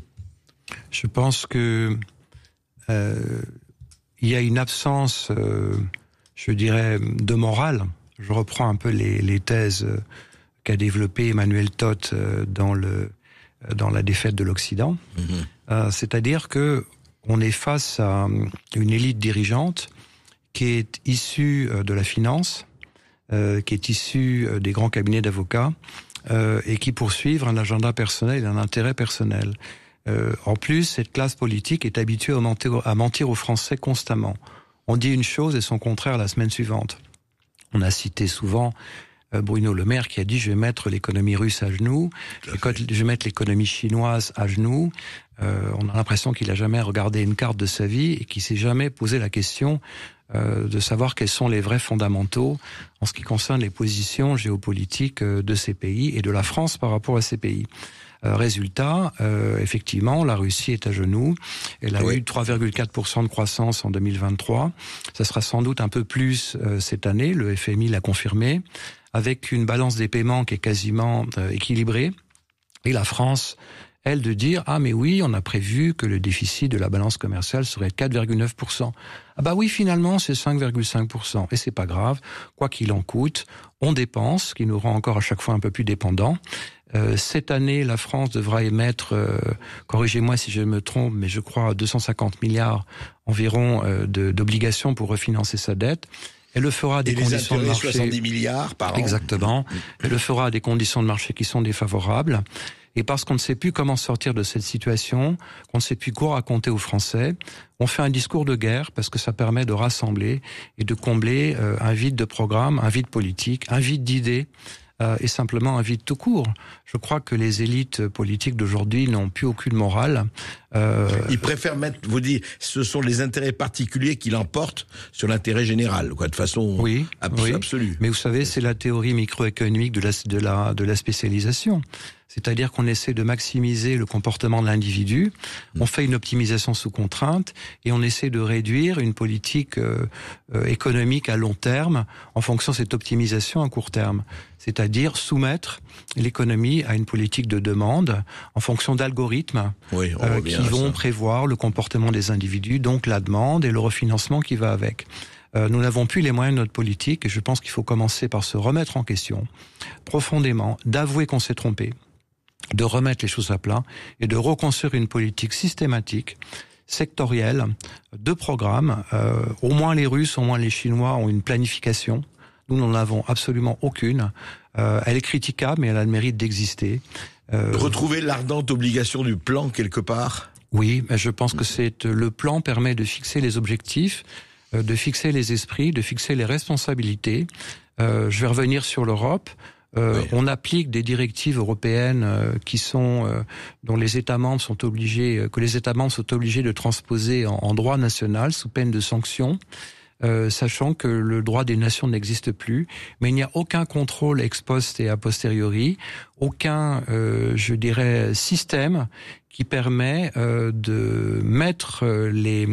Je pense que euh, il y a une absence... Euh, je dirais, de morale. Je reprends un peu les, les thèses qu'a développées Emmanuel Todt dans, le, dans la défaite de l'Occident. Mmh. Euh, c'est-à-dire que on est face à une élite dirigeante qui est issue de la finance, euh, qui est issue des grands cabinets d'avocats euh, et qui poursuivent un agenda personnel et un intérêt personnel. Euh, en plus, cette classe politique est habituée à mentir, à mentir aux Français constamment. On dit une chose et son contraire la semaine suivante. On a cité souvent euh, Bruno Le Maire qui a dit « je vais mettre l'économie russe à genoux, je vais mettre l'économie chinoise à genoux euh, ». On a l'impression qu'il n'a jamais regardé une carte de sa vie et qu'il s'est jamais posé la question euh, de savoir quels sont les vrais fondamentaux en ce qui concerne les positions géopolitiques euh, de ces pays et de la France par rapport à ces pays. Euh, résultat, euh, effectivement, la Russie est à genoux. Elle a oui. eu trois virgule quatre pour cent de croissance en deux mille vingt-trois. Ça sera sans doute un peu plus euh, cette année, le F M I l'a confirmé, avec une balance des paiements qui est quasiment euh, équilibrée. Et la France, elle, de dire « Ah mais oui, on a prévu que le déficit de la balance commerciale serait de quatre virgule neuf pour cent. » Ah bah oui, finalement, c'est cinq virgule cinq pour cent. Et c'est pas grave, quoi qu'il en coûte, on dépense, ce qui nous rend encore à chaque fois un peu plus dépendants. Euh, cette année, la France devra émettre, euh, corrigez-moi si je me trompe, mais je crois deux cent cinquante milliards environ euh, de, d'obligations pour refinancer sa dette. Elle le fera à des et conditions les de marché. soixante-dix milliards par an. Exactement. Elle le fera à des conditions de marché qui sont défavorables. Et parce qu'on ne sait plus comment sortir de cette situation, qu'on ne sait plus quoi raconter aux Français, on fait un discours de guerre parce que ça permet de rassembler et de combler euh, un vide de programme, un vide politique, un vide d'idées. Euh, et simplement un vide tout court. Je crois que les élites politiques d'aujourd'hui n'ont plus aucune morale. Euh... Ils préfèrent mettre, vous dites, ce sont les intérêts particuliers qui l'emportent sur l'intérêt général, quoi, de façon oui, abs- oui. absolue. Mais vous savez, c'est la théorie microéconomique de la, de la, de la spécialisation. C'est-à-dire qu'on essaie de maximiser le comportement de l'individu, on fait une optimisation sous contrainte et on essaie de réduire une politique euh, euh, économique à long terme en fonction de cette optimisation à court terme. C'est-à-dire soumettre l'économie à une politique de demande en fonction d'algorithmes oui, euh, qui vont ça. prévoir le comportement des individus, donc la demande et le refinancement qui va avec. Euh, nous n'avons plus les moyens de notre politique et je pense qu'il faut commencer par se remettre en question profondément, d'avouer qu'on s'est trompé, de remettre les choses à plat et de reconstruire une politique systématique, sectorielle, de programmes. Euh, au moins les Russes, au moins les Chinois ont une planification. Nous n'en avons absolument aucune. Euh, elle est critiquable, mais elle a le mérite d'exister. Euh... Retrouver l'ardente obligation du plan quelque part. Oui, mais je pense que c'est le plan permet de fixer les objectifs, euh, de fixer les esprits, de fixer les responsabilités. Euh, je vais revenir sur l'Europe. Euh, oui. On applique des directives européennes euh, qui sont euh, dont les États membres sont obligés, euh, que les États membres sont obligés de transposer en, en droit national sous peine de sanctions. Euh, sachant que le droit des nations n'existe plus, mais il n'y a aucun contrôle ex post et a posteriori, aucun, euh, je dirais, système qui permet euh, de mettre les,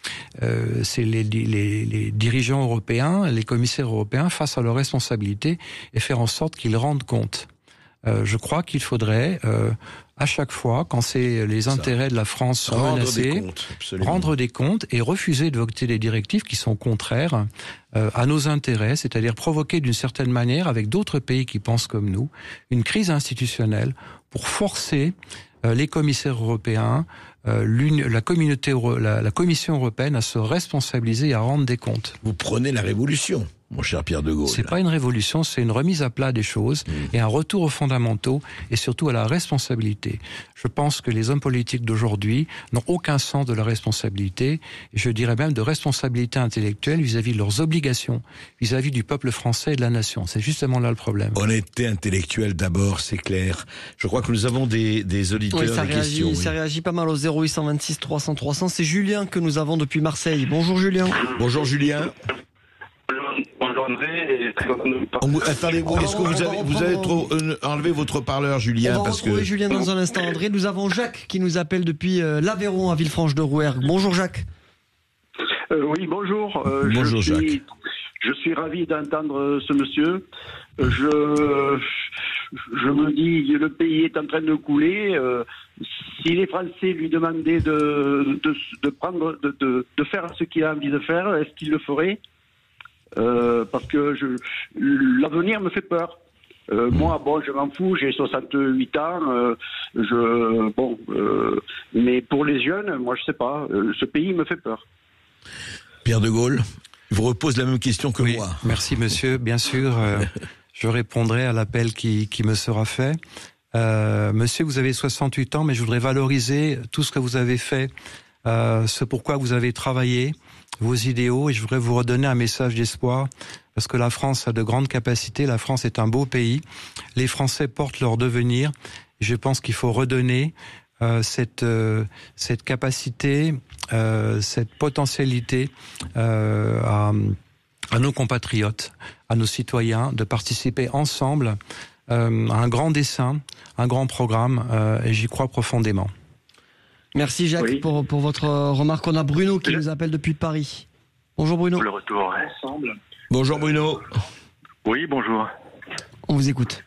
euh, c'est les, les, les dirigeants européens, les commissaires européens face à leurs responsabilités et faire en sorte qu'ils rendent compte. Euh, je crois qu'il faudrait, euh, à chaque fois, quand c'est les intérêts Ça. de la France sont rendre menacés, des comptes, rendre des comptes et refuser de voter des directives qui sont contraires euh, à nos intérêts, c'est-à-dire provoquer d'une certaine manière, avec d'autres pays qui pensent comme nous, une crise institutionnelle pour forcer euh, les commissaires européens, euh, la, communauté, la, la Commission européenne à se responsabiliser et à rendre des comptes. Vous prenez la révolution, mon cher Pierre de Gaulle. C'est pas une révolution, c'est une remise à plat des choses mmh. et un retour aux fondamentaux et surtout à la responsabilité. Je pense que les hommes politiques d'aujourd'hui n'ont aucun sens de la responsabilité et je dirais même de responsabilité intellectuelle vis-à-vis de leurs obligations, vis-à-vis du peuple français et de la nation. C'est justement là le problème. Honnêteté intellectuelle d'abord, c'est clair. Je crois que nous avons des, des auditeurs oui, ça des réagit, questions. Ça oui. réagit pas mal au zéro huit cent vingt-six trois cents trois cents. C'est Julien que nous avons depuis Marseille. Bonjour Julien. Bonjour Julien. Bonjour André. On, attendez, vous, est-ce que vous avez, vous avez trop euh, enlevé votre parleur, Julien? On va parce retrouver que... Julien dans un instant, André. Nous avons Jacques qui nous appelle depuis euh, l'Aveyron à Villefranche-de-Rouergue. Bonjour Jacques. Euh, oui, bonjour. Euh, bonjour je suis, Jacques. Je suis ravi d'entendre ce monsieur. Je, je me dis, le pays est en train de couler. Euh, si les Français lui demandaient de, de, de prendre, de, de, de faire ce qu'il a envie de faire, est-ce qu'il le ferait? Euh, parce que je, l'avenir me fait peur. Euh, moi, bon, je m'en fous, j'ai soixante-huit ans. Euh, je, bon, euh, mais pour les jeunes, moi, je sais pas. Euh, ce pays me fait peur. Pierre de Gaulle, je vous repose la même question que oui, moi. Merci, monsieur. Bien sûr, euh, je répondrai à l'appel qui, qui me sera fait. Euh, monsieur, vous avez soixante-huit ans, mais je voudrais valoriser tout ce que vous avez fait, euh, ce pourquoi vous avez travaillé, vos idéaux, et je voudrais vous redonner un message d'espoir, parce que la France a de grandes capacités, la France est un beau pays, les Français portent leur devenir, et je pense qu'il faut redonner euh, cette, euh, cette capacité, euh, cette potentialité euh, à, à nos compatriotes, à nos citoyens, de participer ensemble euh, à un grand dessein, un grand programme, euh, et j'y crois profondément. Merci Jacques oui. pour, pour votre remarque. On a Bruno qui Je... nous appelle depuis Paris. Bonjour Bruno. Le retour ensemble. Bonjour Bruno. Oui, bonjour. On vous écoute.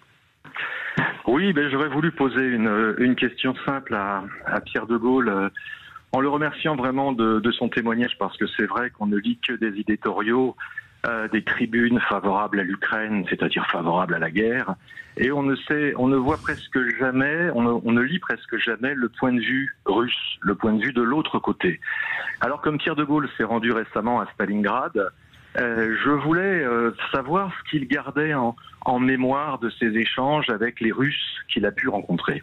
Oui, ben, j'aurais voulu poser une, une question simple à, à Pierre de Gaulle, euh, en le remerciant vraiment de, de son témoignage, parce que c'est vrai qu'on ne lit que des éditoriaux, euh, des tribunes favorables à l'Ukraine, c'est-à-dire favorables à la guerre, et on ne sait, on ne voit presque jamais, on ne, on ne lit presque jamais le point de vue russe, le point de vue de l'autre côté. Alors comme Pierre de Gaulle s'est rendu récemment à Stalingrad, euh, je voulais euh, savoir ce qu'il gardait en, en mémoire de ces échanges avec les Russes qu'il a pu rencontrer.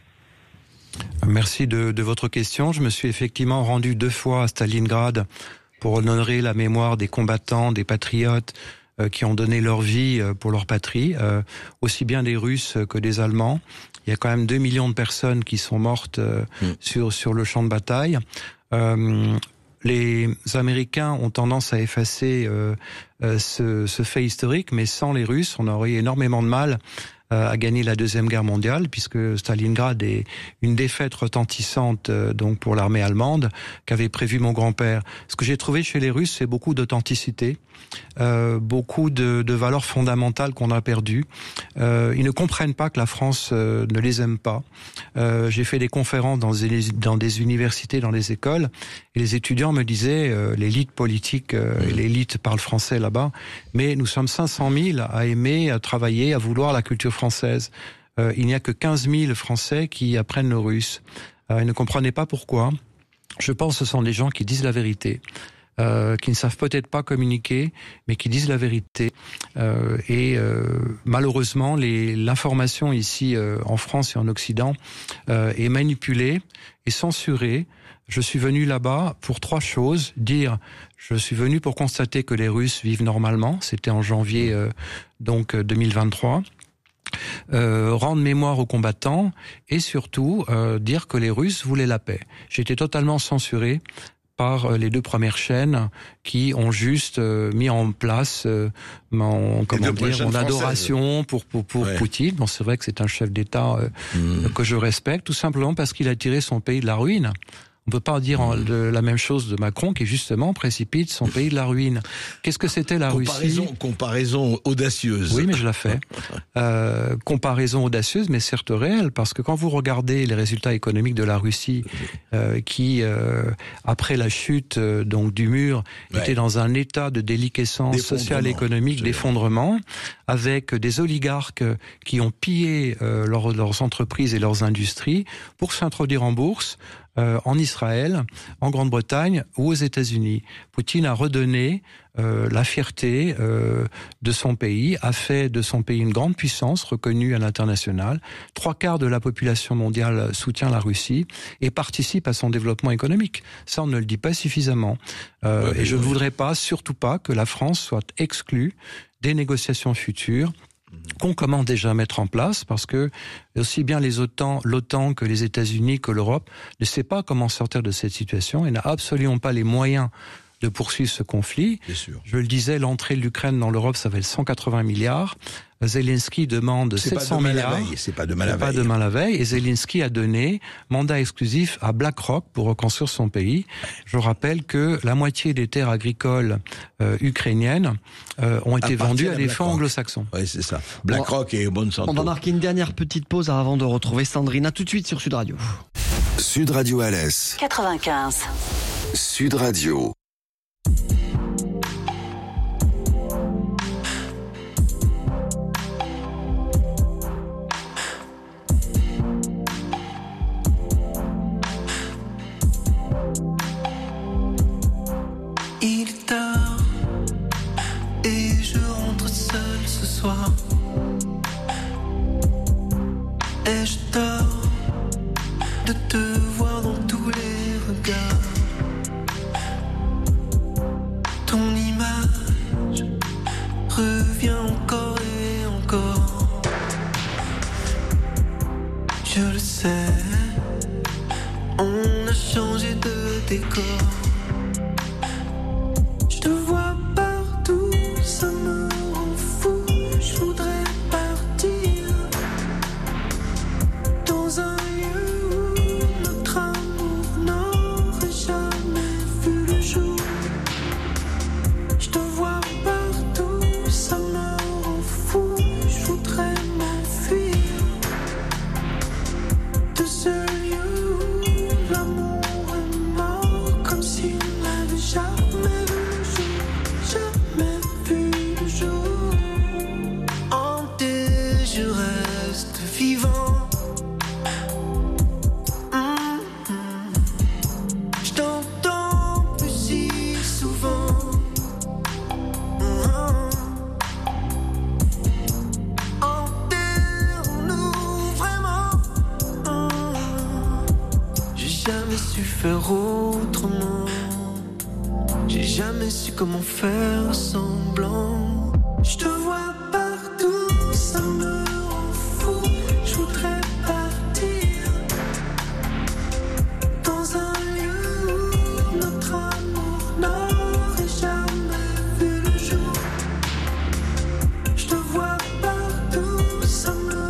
Merci de, de votre question. Je me suis effectivement rendu deux fois à Stalingrad pour honorer la mémoire des combattants, des patriotes euh, qui ont donné leur vie euh, pour leur patrie, euh, aussi bien des Russes que des Allemands. Il y a quand même deux millions de personnes qui sont mortes euh, mmh. sur sur le champ de bataille. Euh, les Américains ont tendance à effacer euh, euh, ce, ce fait historique, mais sans les Russes, on aurait énormément de mal euh, a gagné la Deuxième Guerre mondiale, puisque Stalingrad est une défaite retentissante euh, donc pour l'armée allemande qu'avait prévu mon grand-père. Ce que j'ai trouvé chez les Russes, c'est beaucoup d'authenticité, euh, beaucoup de, de valeurs fondamentales qu'on a perdues. Euh, ils ne comprennent pas que la France euh, ne les aime pas. Euh, j'ai fait des conférences dans des, dans des universités, dans des écoles, et les étudiants me disaient, euh, l'élite politique, euh, et l'élite parle français là-bas, mais nous sommes cinq cent mille à aimer, à travailler, à vouloir la culture française. Euh, il n'y a que quinze mille Français qui apprennent le russe. Euh, ils ne comprenaient pas pourquoi. Je pense que ce sont des gens qui disent la vérité. Euh, qui ne savent peut-être pas communiquer, mais qui disent la vérité. Euh, et euh, malheureusement, les, l'information ici euh, en France et en Occident euh, est manipulée et censurée. Je suis venu là-bas pour trois choses. Dire, je suis venu pour constater que les Russes vivent normalement. C'était en janvier euh, donc deux mille vingt-trois. Euh, rendre mémoire aux combattants et surtout euh, dire que les Russes voulaient la paix. J'ai été totalement censuré par les deux premières chaînes qui ont juste euh, mis en place euh, mon, comment dire, mon adoration pour, pour, pour ouais. Poutine. Bon, c'est vrai que c'est un chef d'État euh, mmh. que je respecte, tout simplement parce qu'il a tiré son pays de la ruine. On peut pas dire mmh. de, la même chose de Macron qui justement précipite son pays de la ruine. Qu'est-ce que c'était la comparaison, Russie ? Comparaison audacieuse. Oui, mais je la fais. Euh, comparaison audacieuse, mais certes réelle, parce que quand vous regardez les résultats économiques de la Russie, euh, qui euh, après la chute euh, donc du mur ouais. était dans un état de déliquescence sociale, économique, d'effondrement, avec des oligarques qui ont pillé euh, leur, leurs entreprises et leurs industries pour s'introduire en bourse. Euh, en Israël, en Grande-Bretagne ou aux États-Unis. Poutine a redonné euh, la fierté euh, de son pays, a fait de son pays une grande puissance reconnue à l'international. Trois quarts de la population mondiale soutient la Russie et participe à son développement économique. Ça, on ne le dit pas suffisamment. Euh, ouais, et je ne voudrais pas, surtout pas, que la France soit exclue des négociations futures qu'on commence déjà à mettre en place, parce que aussi bien les OTAN, l'OTAN que les États-Unis, que l'Europe ne sait pas comment sortir de cette situation et n'a absolument pas les moyens de poursuivre ce conflit. Bien sûr. Je le disais, l'entrée de l'Ukraine dans l'Europe, ça va être cent quatre-vingts milliards. Zelensky demande c'est sept cents milliards. C'est pas demain la veille. C'est pas demain la veille. Et Zelensky a donné mandat exclusif à BlackRock pour reconstruire son pays. Je rappelle que la moitié des terres agricoles euh, ukrainiennes euh, ont été vendues à, à des fonds anglo-saxons. Oui, c'est ça. BlackRock est bonne santé. On va marquer une dernière petite pause avant de retrouver Sandrine. À tout de suite sur Sud Radio. Sud Radio Alès. quatre-vingt-quinze. Sud Radio. Il est tard et je rentre seul ce soir. Et je dors de te voir dans tous les regards. Ton image revient encore et encore. Je le sais, on a changé de décor. Je te vois partout, ça me rend fou. Je voudrais partir dans un lieu où notre amour n'aurait jamais vu le jour. Je te vois partout, ça me rend fou. Je voudrais m'enfuir de ce lieu où l'amour est mort, comme s'il n'avait jamais vu. Jamais vu le jour. Hanté, je reste vivant. Mm-hmm. Je t'entends plus si souvent. Mm-hmm. Enterrons-nous vraiment. Mm-hmm. J'ai jamais su faire autrement. J'ai jamais su comment faire semblant. Je te vois partout, ça me rend fou. Je voudrais partir dans un lieu où notre amour n'aurait jamais vu le jour. Je te vois partout, ça me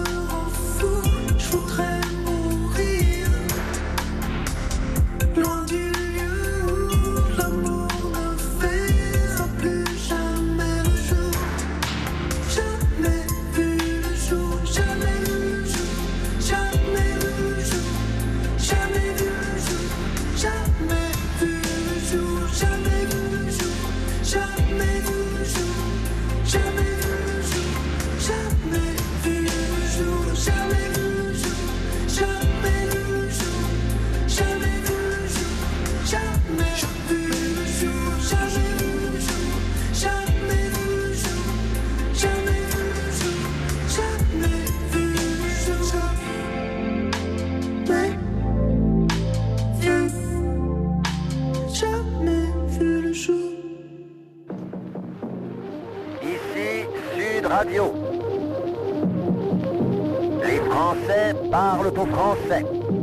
Sud Radio. Les Français parlent au français.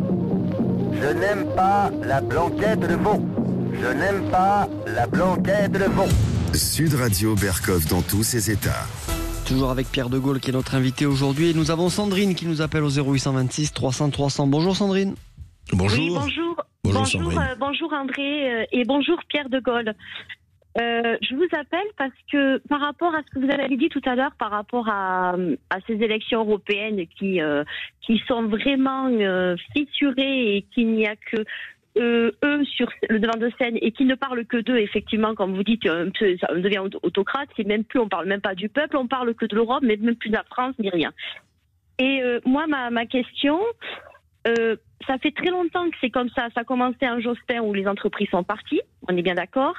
Je n'aime pas la blanquette de veau. Je n'aime pas la blanquette de veau. Sud Radio Berkov dans tous ses états. Toujours avec Pierre de Gaulle qui est notre invité aujourd'hui. Et nous avons Sandrine qui nous appelle au zéro huit cent vingt-six trois cents trois cents. Bonjour Sandrine. Bonjour. Oui, bonjour. Bonjour, bonjour, Sandrine. euh, bonjour André euh, et bonjour Pierre de Gaulle. Euh, je vous appelle parce que par rapport à ce que vous avez dit tout à l'heure, par rapport à, à ces élections européennes qui, euh, qui sont vraiment euh, fissurées et qu'il n'y a que euh, eux sur le devant de scène et qui ne parlent que d'eux, effectivement, comme vous dites, un peu, ça devient autocrate, c'est même plus, on parle même pas du peuple, on parle que de l'Europe, mais même plus de la France, ni rien. Et euh, moi, ma, ma question, euh, ça fait très longtemps que c'est comme ça. Ça a commencé en Jospin où les entreprises sont parties, on est bien d'accord.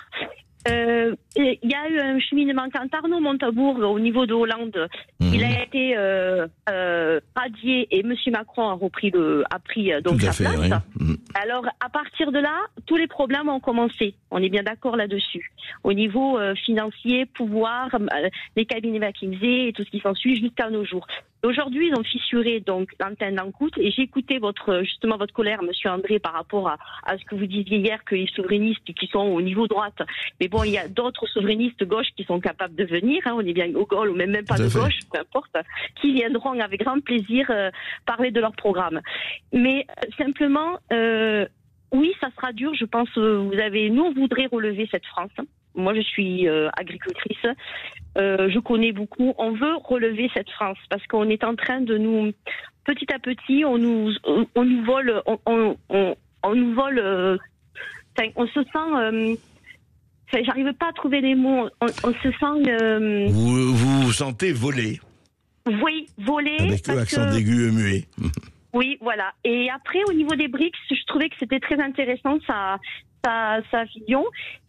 Euh, il y a eu un cheminement quand Arnaud Montebourg au niveau de Hollande, mmh. il a été euh, euh, radié et M. Macron a repris le, a pris donc Tout à sa fait, place. oui. Mmh. Alors à partir de là, tous les problèmes ont commencé. On est bien d'accord là-dessus. Au niveau euh, financier, pouvoir, euh, les cabinets McKinsey et tout ce qui s'ensuit jusqu'à nos jours. Aujourd'hui, ils ont fissuré donc l'antenne d'Ancoute et j'ai écouté votre justement votre colère, Monsieur André, par rapport à, à ce que vous disiez hier que les souverainistes qui sont au niveau droite, mais bon, il y a d'autres souverainistes gauche qui sont capables de venir. Hein, on est bien au gauche ou même même pas de gauche, peu importe, qui viendront avec grand plaisir euh, parler de leur programme. Mais euh, simplement, euh, oui, ça sera dur. Je pense. Euh, vous avez, nous, on voudrait relever cette France. Moi, je suis euh, agricultrice. Euh, je connais beaucoup. On veut relever cette France parce qu'on est en train de nous, petit à petit, on nous, on, on nous vole, on, on, on, on nous vole. Euh, on se sent. Euh, j'arrive pas à trouver les mots. On, on se sent. Euh, vous, vous vous sentez volé. Oui, volé. Avec le accent que... aigu muet. Oui, voilà. Et après, au niveau des BRICS, je trouvais que c'était très intéressant sa, sa, sa vision.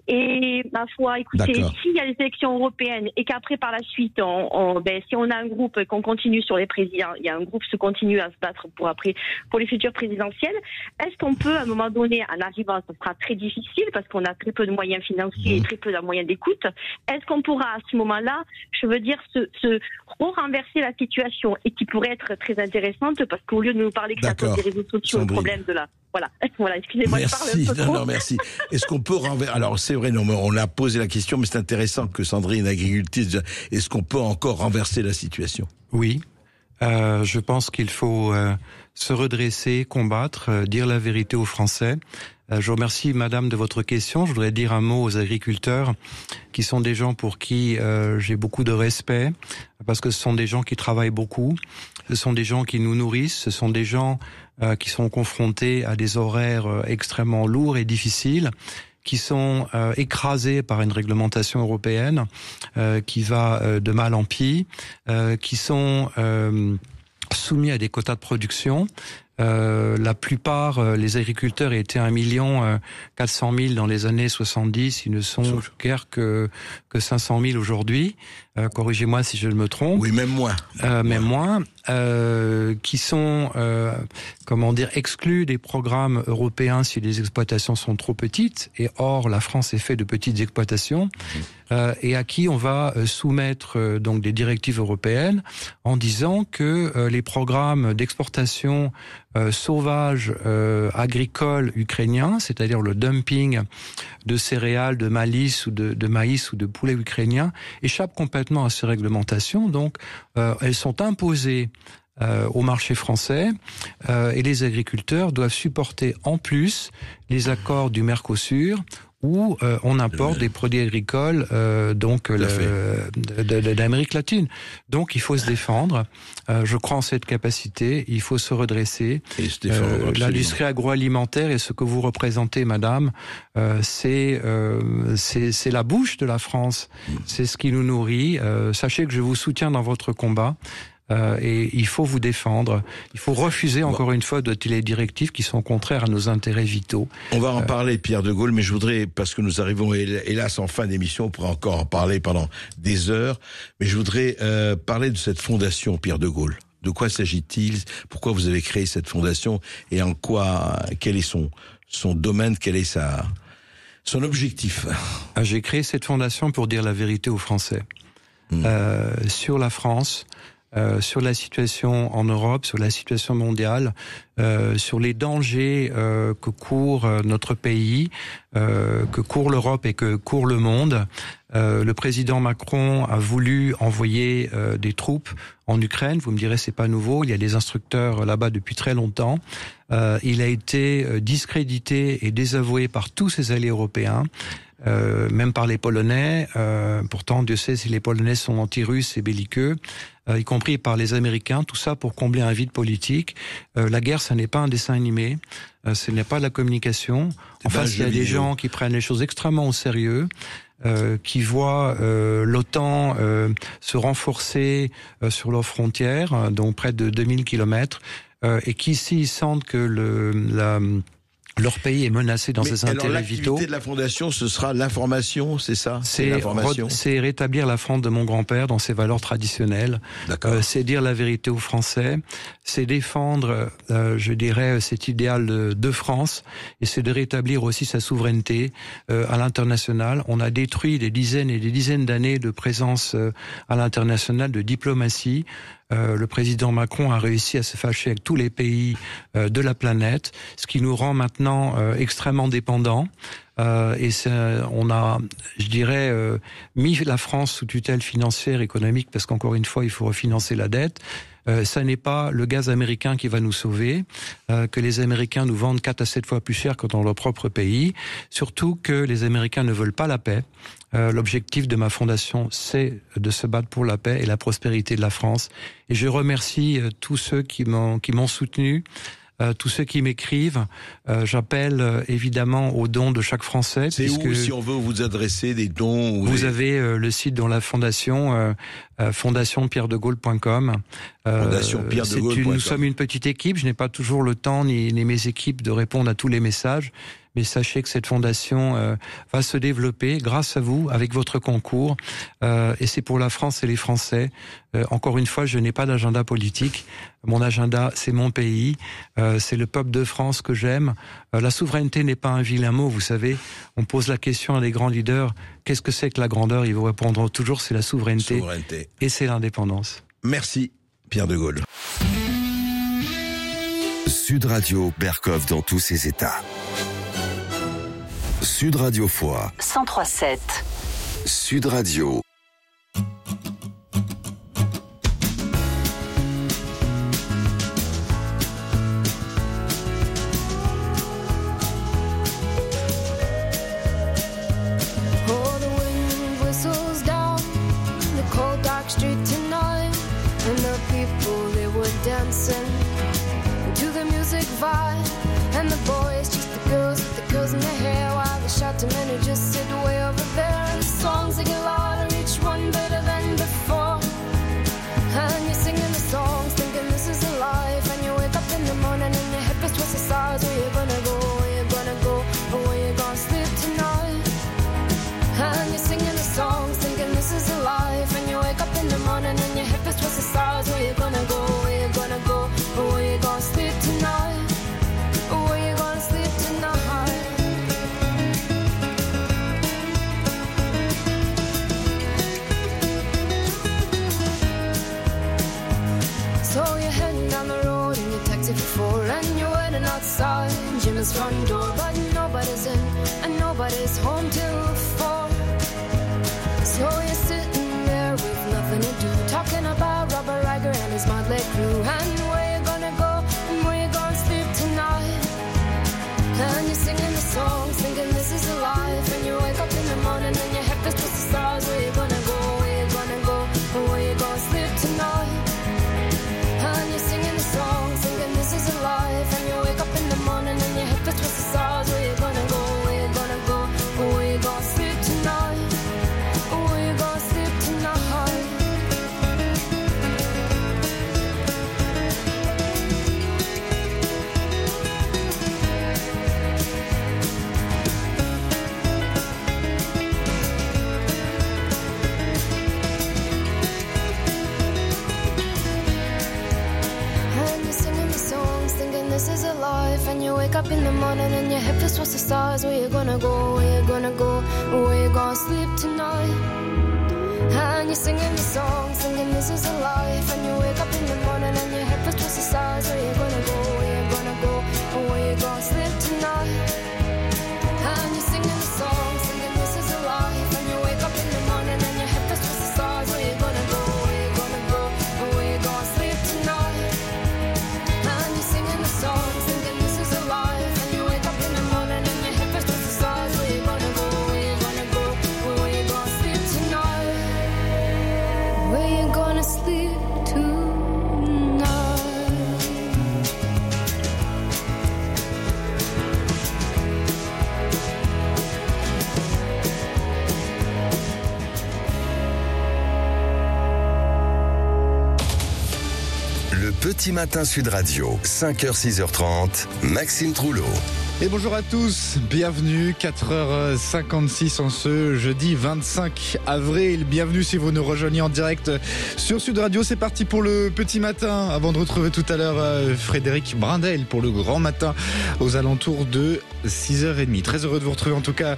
Et ma foi, écoutez, s'il y a les élections européennes et qu'après par la suite, on, on, ben, si on a un groupe qu'on continue sur les présidents, il y a un groupe qui continue à se battre pour après pour les futures présidentielles, est-ce qu'on peut à un moment donné, en arrivant, ça sera très difficile parce qu'on a très peu de moyens financiers et très peu de moyens d'écoute, est-ce qu'on pourra à ce moment-là, je veux dire, se, se renverser la situation et qui pourrait être très intéressante parce qu'au lieu de nous parler que ça pose des réseaux sociaux, le problème de la Voilà, voilà, excusez-moi, merci, je parle un peu non, trop. non, merci. Est-ce qu'on peut renverser... Alors, c'est vrai, non, on a posé la question, mais c'est intéressant que Sandrine, agricultrice, est-ce qu'on peut encore renverser la situation ? Oui, euh, je pense qu'il faut euh, se redresser, combattre, euh, dire la vérité aux Français. Euh, je vous remercie, madame, de votre question. Je voudrais dire un mot aux agriculteurs, qui sont des gens pour qui euh, j'ai beaucoup de respect, parce que ce sont des gens qui travaillent beaucoup, ce sont des gens qui nous nourrissent, ce sont des gens euh, qui sont confrontés à des horaires euh, extrêmement lourds et difficiles, qui sont euh, écrasés par une réglementation européenne euh, qui va euh, de mal en pis, euh, qui sont euh, soumis à des quotas de production. Euh, la plupart, euh, les agriculteurs étaient un million quatre cent mille dans les années soixante-dix. Ils ne sont guère que que cinq cent mille aujourd'hui. Euh, corrigez-moi si je me trompe. Oui, même moins. Euh, même moins. Euh, qui sont, euh, comment dire, exclus des programmes européens si les exploitations sont trop petites. Et or, la France est faite de petites exploitations. Mmh. Euh, et à qui on va soumettre euh, donc des directives européennes en disant que euh, les programmes d'exportation euh, sauvage euh, agricole ukrainien, c'est-à-dire le dumping de céréales, de maïs ou de, de maïs ou de poulet ukrainien, échappent complètement à ces réglementations. Donc, euh, elles sont imposées Euh, au marché français euh, et les agriculteurs doivent supporter en plus les accords du Mercosur où euh, on importe des produits agricoles euh, donc d'Amérique latine. Donc il faut se défendre. Euh, je crois en cette capacité. Il faut se redresser. Euh, L'industrie agroalimentaire et ce que vous représentez, madame, euh, c'est euh, c'est la bouche de la France. C'est ce qui nous nourrit. Euh, sachez que je vous soutiens dans votre combat. Euh, et il faut vous défendre. Il faut refuser encore une fois de les directives qui sont contraires à nos intérêts vitaux. On va en euh, parler, Pierre de Gaulle, mais je voudrais, parce que nous arrivons hélas en fin d'émission, on pourra encore en parler pendant des heures, mais je voudrais euh, parler de cette fondation, Pierre de Gaulle. De quoi s'agit-il? Pourquoi vous avez créé cette fondation? Et en quoi, quel est son, son domaine, quel est sa, son objectif? J'ai créé cette fondation pour dire la vérité aux Français. mmh. euh, sur la France, euh, sur la situation en Europe, sur la situation mondiale, euh, sur les dangers euh, que court notre pays, euh, que court l'Europe et que court le monde. Euh, le président Macron a voulu envoyer euh, des troupes en Ukraine. Vous me direz, c'est pas nouveau. Il y a des instructeurs là-bas depuis très longtemps. Euh, il a été discrédité et désavoué par tous ses alliés européens. Euh, même par les Polonais. Euh, pourtant, Dieu sait si les Polonais sont anti-russes et belliqueux, euh, y compris par les Américains. Tout ça pour combler un vide politique. Euh, la guerre, ça n'est pas un dessin animé. Euh, ce n'est pas de la communication. En face, il y a des gens qui prennent les choses extrêmement au sérieux. Euh, qui voient euh, l'OTAN euh, se renforcer euh, sur leurs frontières, euh, donc près de deux mille kilomètres, euh, et qui ici sentent que le, la, leur pays est menacé dans Mais ses alors, intérêts vitaux. L'activité de la Fondation, ce sera l'information, c'est ça? C'est, l'information. c'est rétablir la France de mon grand-père dans ses valeurs traditionnelles. Euh, c'est dire la vérité aux Français. C'est défendre, euh, je dirais, cet idéal de, de France. Et c'est de rétablir aussi sa souveraineté euh, à l'international. On a détruit des dizaines et des dizaines d'années de présence euh, à l'international, de diplomatie. Euh, le président Macron a réussi à se fâcher avec tous les pays euh, de la planète, ce qui nous rend maintenant euh, extrêmement dépendants. Euh, et c'est, on a, je dirais, euh, mis la France sous tutelle financière, économique, parce qu'encore une fois, il faut refinancer la dette. Euh, ça n'est pas le gaz américain qui va nous sauver, euh, que les Américains nous vendent quatre à sept fois plus cher que dans leur propre pays. Surtout que les Américains ne veulent pas la paix. Euh, l'objectif de ma fondation, c'est de se battre pour la paix et la prospérité de la France. Et je remercie euh, tous ceux qui m'ont, qui m'ont soutenu. Euh, tous ceux qui m'écrivent, euh, j'appelle euh, évidemment aux dons de chaque Français. C'est où, si on veut vous adresser des dons? Vous des... avez euh, le site dans la fondation, euh, euh, fondation pierre de gaulle point com. Euh, fondation pierre de gaulle point com. Nous sommes une petite équipe, je n'ai pas toujours le temps, ni, ni mes équipes, de répondre à tous les messages. Mais sachez que cette fondation euh, va se développer grâce à vous, avec votre concours. Euh, et c'est pour la France et les Français. Euh, encore une fois, je n'ai pas d'agenda politique. Mon agenda, c'est mon pays. Euh, c'est le peuple de France que j'aime. Euh, la souveraineté n'est pas un vilain mot, vous savez. On pose la question à des grands leaders. Qu'est-ce que c'est que la grandeur? Ils vous répondront toujours, c'est la souveraineté. souveraineté. Et c'est l'indépendance. Merci, Pierre de Gaulle. Sud Radio, Berkov dans tous ses états. Sud Radio Foix. cent trois sept. Sud Radio. Oh, the wind whistles down the cold dark street tonight, and the people, they were dancing to the music vibe, and the boys just the girls with the girls in their hair, while the shouting men who just sit way over there. And the songs they get louder, each one better than before, and you're singing the songs thinking this is a life, and you wake up in the morning and your head is twisted sides. Where you gonna go, where you gonna go, or where you gonna sleep tonight? And you're singing the songs thinking this is a life, and you wake up in the morning and your hip is twisted sides. Where you gonna go, where you gonna go, or where you gonna sleep tonight? Or where you gonna sleep tonight? So you're heading down the road in your taxi for four, and you're waiting outside Jim's front door, but nobody's in and nobody's home till four. So you're sitting there with nothing to do, talking about Robert Riger and his motley crew, and where you gonna go and where you gonna sleep tonight. And you're singing the songs thinking this is a life, and you wake up in the morning and your head is twisted stars. Where you gonna go, where you gonna go, or where you gonna sleep tonight? And you're singing the songs thinking this is a life, and you wake up in the morning and your head is twisted stars. Where you gonna go, where you gonna go, or where you gonna sleep tonight? Or where you gonna sleep tonight? This is a life, and you wake up in the morning and your head feels towards the stars. Where you gonna go, where you gonna go, where you gonna sleep tonight? And you're singing the song, singing this is a life. And you wake up in the morning and your head feels twice the size. Where you gonna go, where you gonna go, and where you gonna sleep tonight. And you're singing the song, singing this is a life. And you wake up in the morning and your head feels twice the size. Where you gonna go, where you gonna go, and where you gonna sleep tonight. And you're singing the song, singing this is a life. And you wake up in the morning and your head feels twice the size. Where you gonna go, where you gonna go, and where you gonna sleep tonight. Where you gonna sleep tonight. Le Petit Matin Sud Radio, cinq heures six heures trente, Maxime Trouleau. Et bonjour à tous, bienvenue, quatre heures cinquante-six en ce jeudi vingt-cinq avril. Bienvenue si vous nous rejoignez en direct sur Sud Radio. C'est parti pour le petit matin. Avant de retrouver tout à l'heure Frédéric Brindel pour le grand matin aux alentours de six heures trente. Très heureux de vous retrouver en tout cas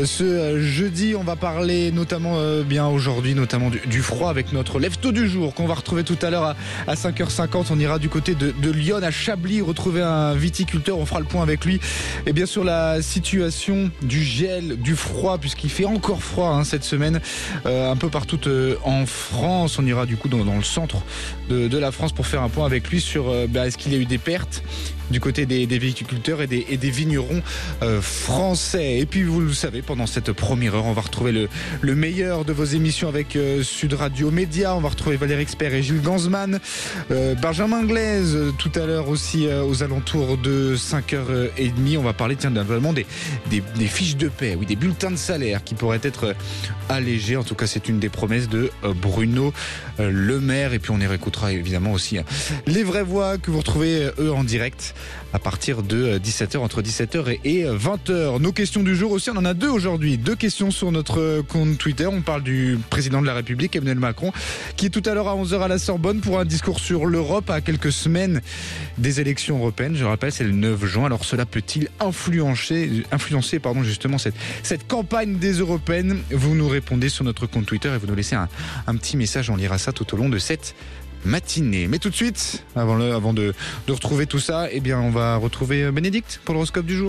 ce jeudi. On va parler notamment bien aujourd'hui, notamment du, du froid avec notre lève-tôt du jour qu'on va retrouver tout à l'heure à, à cinq heures cinquante. On ira du côté de, de Lyon à Chablis, retrouver un viticulteur. On fera le point avec lui. Et bien sûr la situation du gel, du froid, puisqu'il fait encore froid hein, cette semaine euh, un peu partout euh, en France. On ira du coup dans, dans le centre de, de la France pour faire un point avec lui sur euh, bah, est-ce qu'il y a eu des pertes du côté des, des viticulteurs et des, et des vignerons euh, français. Et puis vous le savez, pendant cette première heure, on va retrouver le, le meilleur de vos émissions avec euh, Sud Radio Média. On va retrouver Valérie Expert et Gilles Ganzmann, euh, Benjamin Glaise euh, tout à l'heure aussi euh, aux alentours de cinq heures trente. On va parler tiens, notamment des, des, des fiches de paie, oui, des bulletins de salaire qui pourraient être allégés. En tout cas, c'est une des promesses de euh, Bruno euh, Le Maire. Et puis on y réécoutera évidemment aussi hein, les vraies voix que vous retrouvez euh, eux en direct à partir de dix-sept heures, entre dix-sept heures et vingt heures. Nos questions du jour aussi, on en a deux aujourd'hui. Deux questions sur notre compte Twitter. On parle du président de la République, Emmanuel Macron, qui est tout à l'heure à onze heures à la Sorbonne pour un discours sur l'Europe à quelques semaines des élections européennes. Je rappelle, c'est le neuf juin. Alors cela peut-il influencer, influencer pardon, justement cette, cette campagne des européennes? Vous nous répondez sur notre compte Twitter et vous nous laissez un, un petit message. On lira ça tout au long de cette matinée. Mais tout de suite, avant, le, avant de, de retrouver tout ça, eh bien, on va retrouver Bénédicte pour l'horoscope du jour.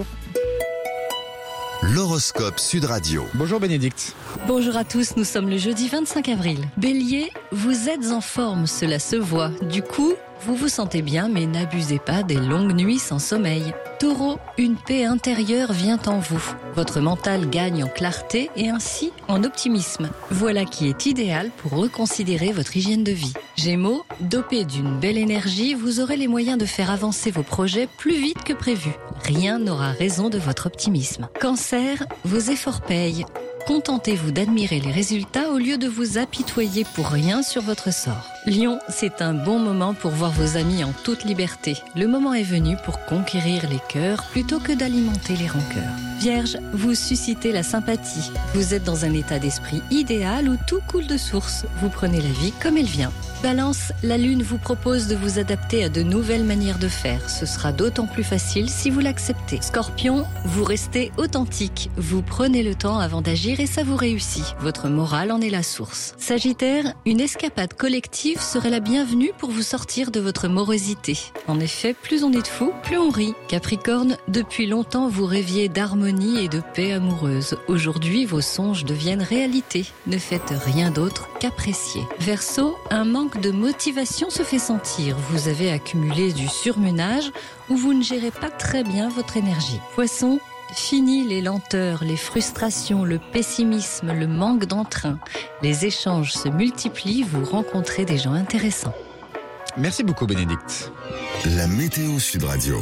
L'horoscope Sud Radio. Bonjour Bénédicte. Bonjour à tous, nous sommes le jeudi vingt-cinq avril. Bélier, vous êtes en forme, cela se voit. Du coup, vous vous sentez bien, mais n'abusez pas des longues nuits sans sommeil. Taureau, une paix intérieure vient en vous. Votre mental gagne en clarté et ainsi en optimisme. Voilà qui est idéal pour reconsidérer votre hygiène de vie. Gémeaux, dopé d'une belle énergie, vous aurez les moyens de faire avancer vos projets plus vite que prévu. Rien n'aura raison de votre optimisme. Cancer, vos efforts payent. Contentez-vous d'admirer les résultats au lieu de vous apitoyer pour rien sur votre sort. Lion, c'est un bon moment pour voir vos amis en toute liberté. Le moment est venu pour conquérir les cœurs plutôt que d'alimenter les rancœurs. Vierge, vous suscitez la sympathie. Vous êtes dans un état d'esprit idéal où tout coule de source. Vous prenez la vie comme elle vient. Balance, la lune vous propose de vous adapter à de nouvelles manières de faire. Ce sera d'autant plus facile si vous l'acceptez. Scorpion, vous restez authentique. Vous prenez le temps avant d'agir et ça vous réussit. Votre morale en est la source. Sagittaire, une escapade collective serait la bienvenue pour vous sortir de votre morosité. En effet, plus on est de fous, plus on rit. Capricorne, depuis longtemps vous rêviez d'harmonie et de paix amoureuse. Aujourd'hui, vos songes deviennent réalité. Ne faites rien d'autre qu'apprécier. Verseau, un manque de motivation se fait sentir. Vous avez accumulé du surmenage ou vous ne gérez pas très bien votre énergie. Poisson, fini les lenteurs, les frustrations, le pessimisme, le manque d'entrain. Les échanges se multiplient, vous rencontrez des gens intéressants. Merci beaucoup Bénédicte. La météo Sud Radio.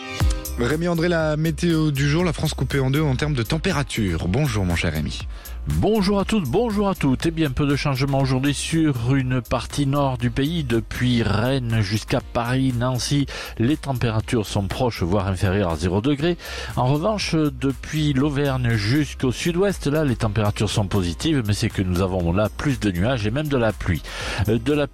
Rémi André, la météo du jour, la France coupée en deux en termes de température. Bonjour mon cher Rémi. Bonjour à tous, bonjour à toutes. Eh bien, peu de changements aujourd'hui sur une partie nord du pays, depuis Rennes jusqu'à Paris, Nancy. Les températures sont proches, voire inférieures à zéro degré. En revanche, depuis l'Auvergne jusqu'au sud-ouest, là, les températures sont positives, mais c'est que nous avons là plus de nuages et même de la pluie. De la pluie